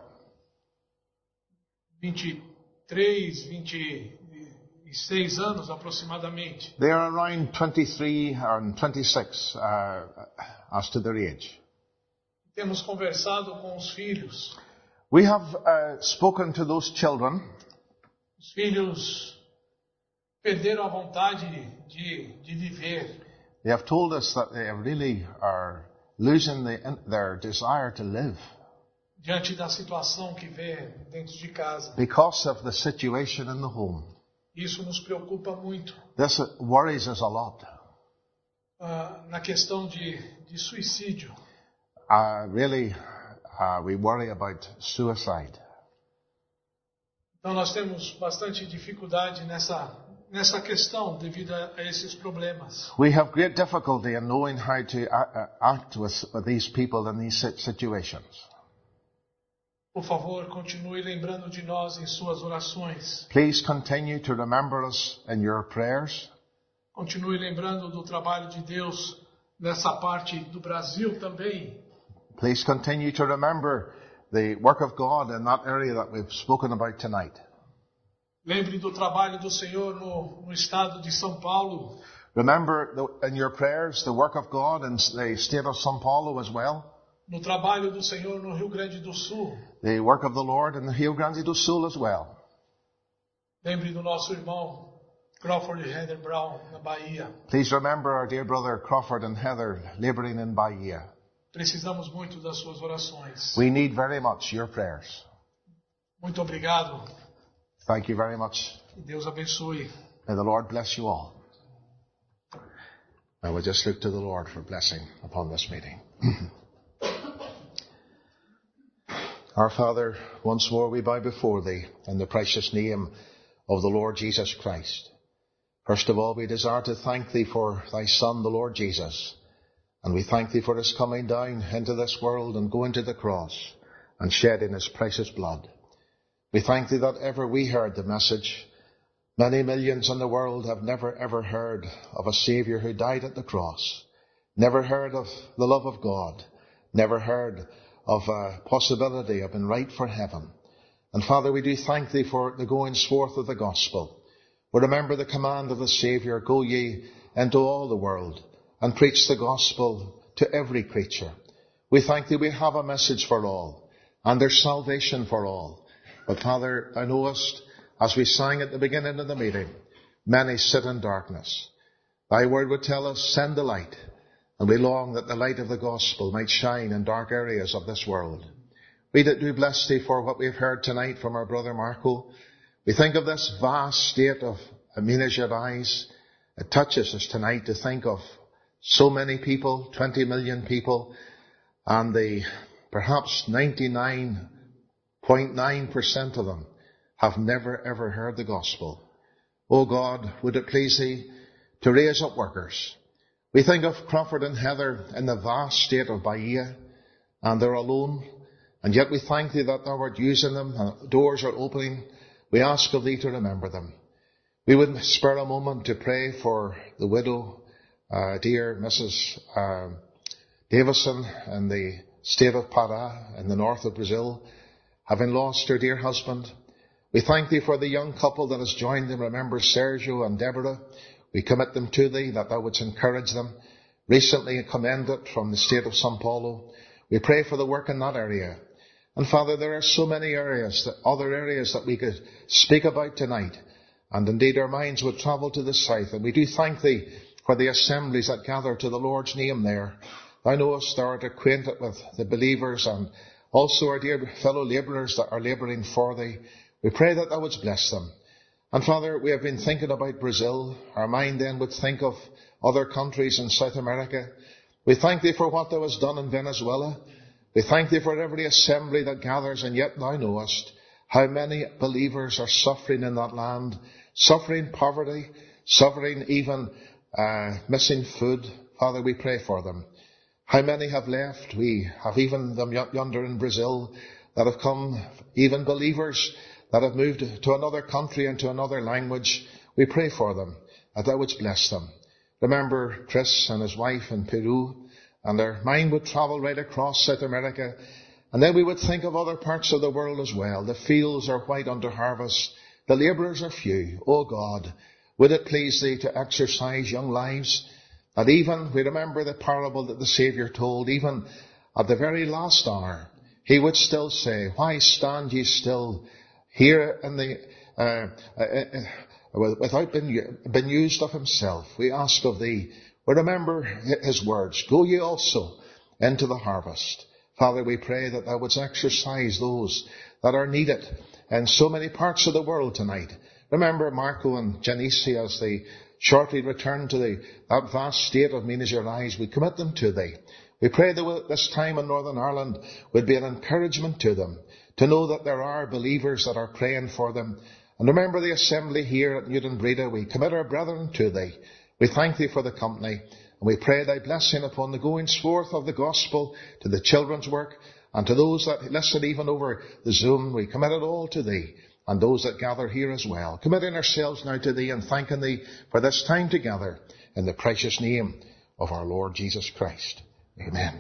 vinte e três, vinte e seis anos aproximadamente. They are around twenty-three and twenty-six uh, as to their age. Temos conversado com os filhos. We have uh, spoken to those children. Os filhos perderam a vontade de, de viver. They have told us that they really are losing the, their desire to live Diante da situação que vê dentro de casa. because of the situation in the home. Isso nos preocupa muito. This worries us a lot. Ah, na questão de, de suicídio. Uh, really, uh, we worry about suicide. Então nós temos bastante dificuldade nessa, nessa questão devido a, a esses problemas. We have great difficulty in knowing how to uh, act with, with these people in these si- situations. Por favor, continue lembrando de nós em suas orações. Please continue to remember us in your prayers. Continue lembrando do trabalho de Deus nessa parte do Brasil também. Please continue to remember the work of God in that area that we've spoken about tonight. Lembre do trabalho do Senhor no, no estado de São Paulo. Remember the, in your prayers the work of God in the state of São Paulo as well. No trabalho do Senhor no Rio Grande do Sul. The work of the Lord in the Rio Grande do Sul as well. Lembre do nosso irmão Crawford e Heather Brown na Bahia. Please remember our dear brother Crawford and Heather laboring in Bahia. Precisamos muito das suas orações. We need very much your prayers. Muito obrigado. Thank you very much. Que Deus abençoe. May the Lord bless you all. I will just look to the Lord for blessing upon this meeting. Our Father, once more we bow before Thee in the precious name of the Lord Jesus Christ. First of all, we desire to thank Thee for Thy Son, the Lord Jesus. And we thank Thee for His coming down into this world and going to the cross and shedding his precious blood. We thank thee that ever we heard the message. Many millions in the world have never ever heard of a Saviour who died at the cross, never heard of the love of God, never heard of a possibility of being right for heaven. And Father, we do thank thee for the goings forth of the gospel. We remember the command of the Saviour, go ye into all the world and preach the gospel to every creature. We thank thee we have a message for all, and there's salvation for all. But Father, thou knowest, as we sang at the beginning of the meeting, many sit in darkness. Thy word would tell us, send the light, and we long that the light of the gospel might shine in dark areas of this world. We do bless thee for what we've heard tonight from our brother Marco. We think of this vast state of Minas Gerais. It touches us tonight to think of so many people, twenty million people, and the perhaps ninety-nine point nine percent of them have never ever heard the gospel. O God, would it please thee to raise up workers. We think of Crawford and Heather in the vast state of Bahia, and they're alone, and yet we thank thee that thou art using them, and doors are opening. We ask of thee to remember them. We would spare a moment to pray for the widow, uh, dear Missus Uh, Davison in the state of Pará in the north of Brazil, having lost her dear husband. We thank thee for the young couple that has joined them. Remember Sergio and Deborah. We commit them to thee, that thou wouldst encourage them. Recently commended from the state of Sao Paulo. We pray for the work in that area. And Father, there are so many areas, that, other areas that we could speak about tonight. And indeed our minds would travel to the south. And we do thank thee for the assemblies that gather to the Lord's name there. Thou knowest thou art acquainted with the believers and also our dear fellow labourers that are labouring for thee. We pray that thou wouldst bless them. And Father, we have been thinking about Brazil. Our mind then would think of other countries in South America. We thank thee for what thou hast done in Venezuela. We thank thee for every assembly that gathers, and yet thou knowest how many believers are suffering in that land, suffering poverty, suffering even uh, missing food. Father, we pray for them. How many have left? We have even them yonder in Brazil that have come, even believers that have moved to another country and to another language. We pray for them, that thou wouldst bless them. Remember Chris and his wife in Peru, and their mind would travel right across South America. And then we would think of other parts of the world as well. The fields are white unto harvest. The labourers are few. O God, would it please thee to exercise young lives, that even, we remember the parable that the Saviour told, even at the very last hour, he would still say, why stand ye still here in the, uh, uh, uh, without being, being used of himself? We ask of thee, we remember his words, go ye also into the harvest. Father, we pray that thou wouldst exercise those that are needed in so many parts of the world tonight. Remember Marco and Janice as they shortly return to the, that vast state of Minas Gerais. We commit them to thee. We pray that this time in Northern Ireland would be an encouragement to them, to know that there are believers that are praying for them. And remember the assembly here at Newton Breda. We commit our brethren to thee. We thank thee for the company, and we pray thy blessing upon the goings forth of the gospel to the children's work, and to those that listen even over the Zoom. We commit it all to thee, and those that gather here as well. Committing ourselves now to thee and thanking thee for this time together in the precious name of our Lord Jesus Christ. Amen.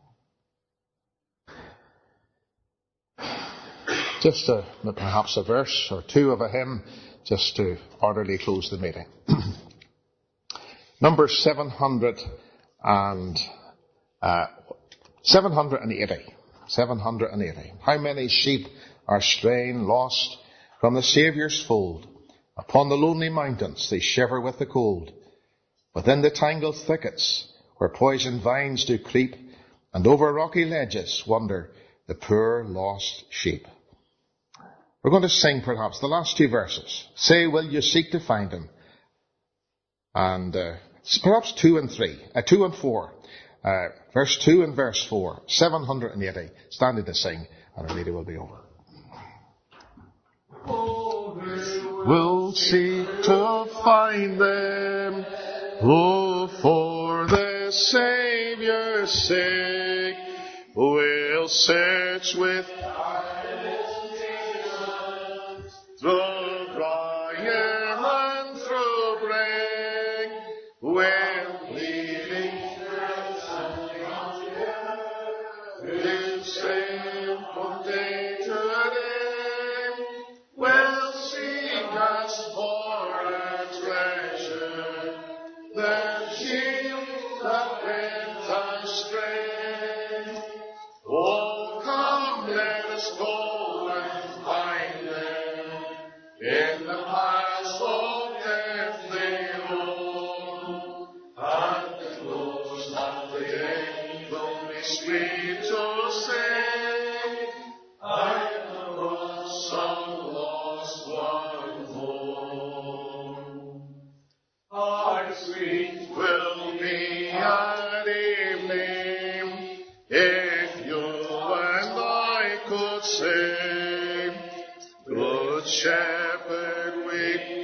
Just a, perhaps a verse or two of a hymn, just to orderly close the meeting. Number seven hundred and uh, seven hundred and eighty. Seven hundred and eighty. How many sheep are straying, lost from the Saviour's fold? Upon the lonely mountains they shiver with the cold. Within the tangled thickets where poison vines do creep, and over rocky ledges wander the poor lost sheep. We're going to sing perhaps the last two verses. Say, will you seek to find him? And uh, perhaps two and three, uh, two and four. Uh, verse two and verse four. seven hundred eighty. Standing to sing, and our meeting will be over. We'll seek to find them, oh, for the Saviour's sake. We'll search rich with through briar and through brake, with leading with same from day to day, will seek us for a treasure, the shield that brings us strength. Oh, come, let us go and find them in the paths of death they roam, and the close of the day will be sweet to say, I am lost, some lost one home. Our sweet will be at evening, if you and I could say, Good Shepherd, we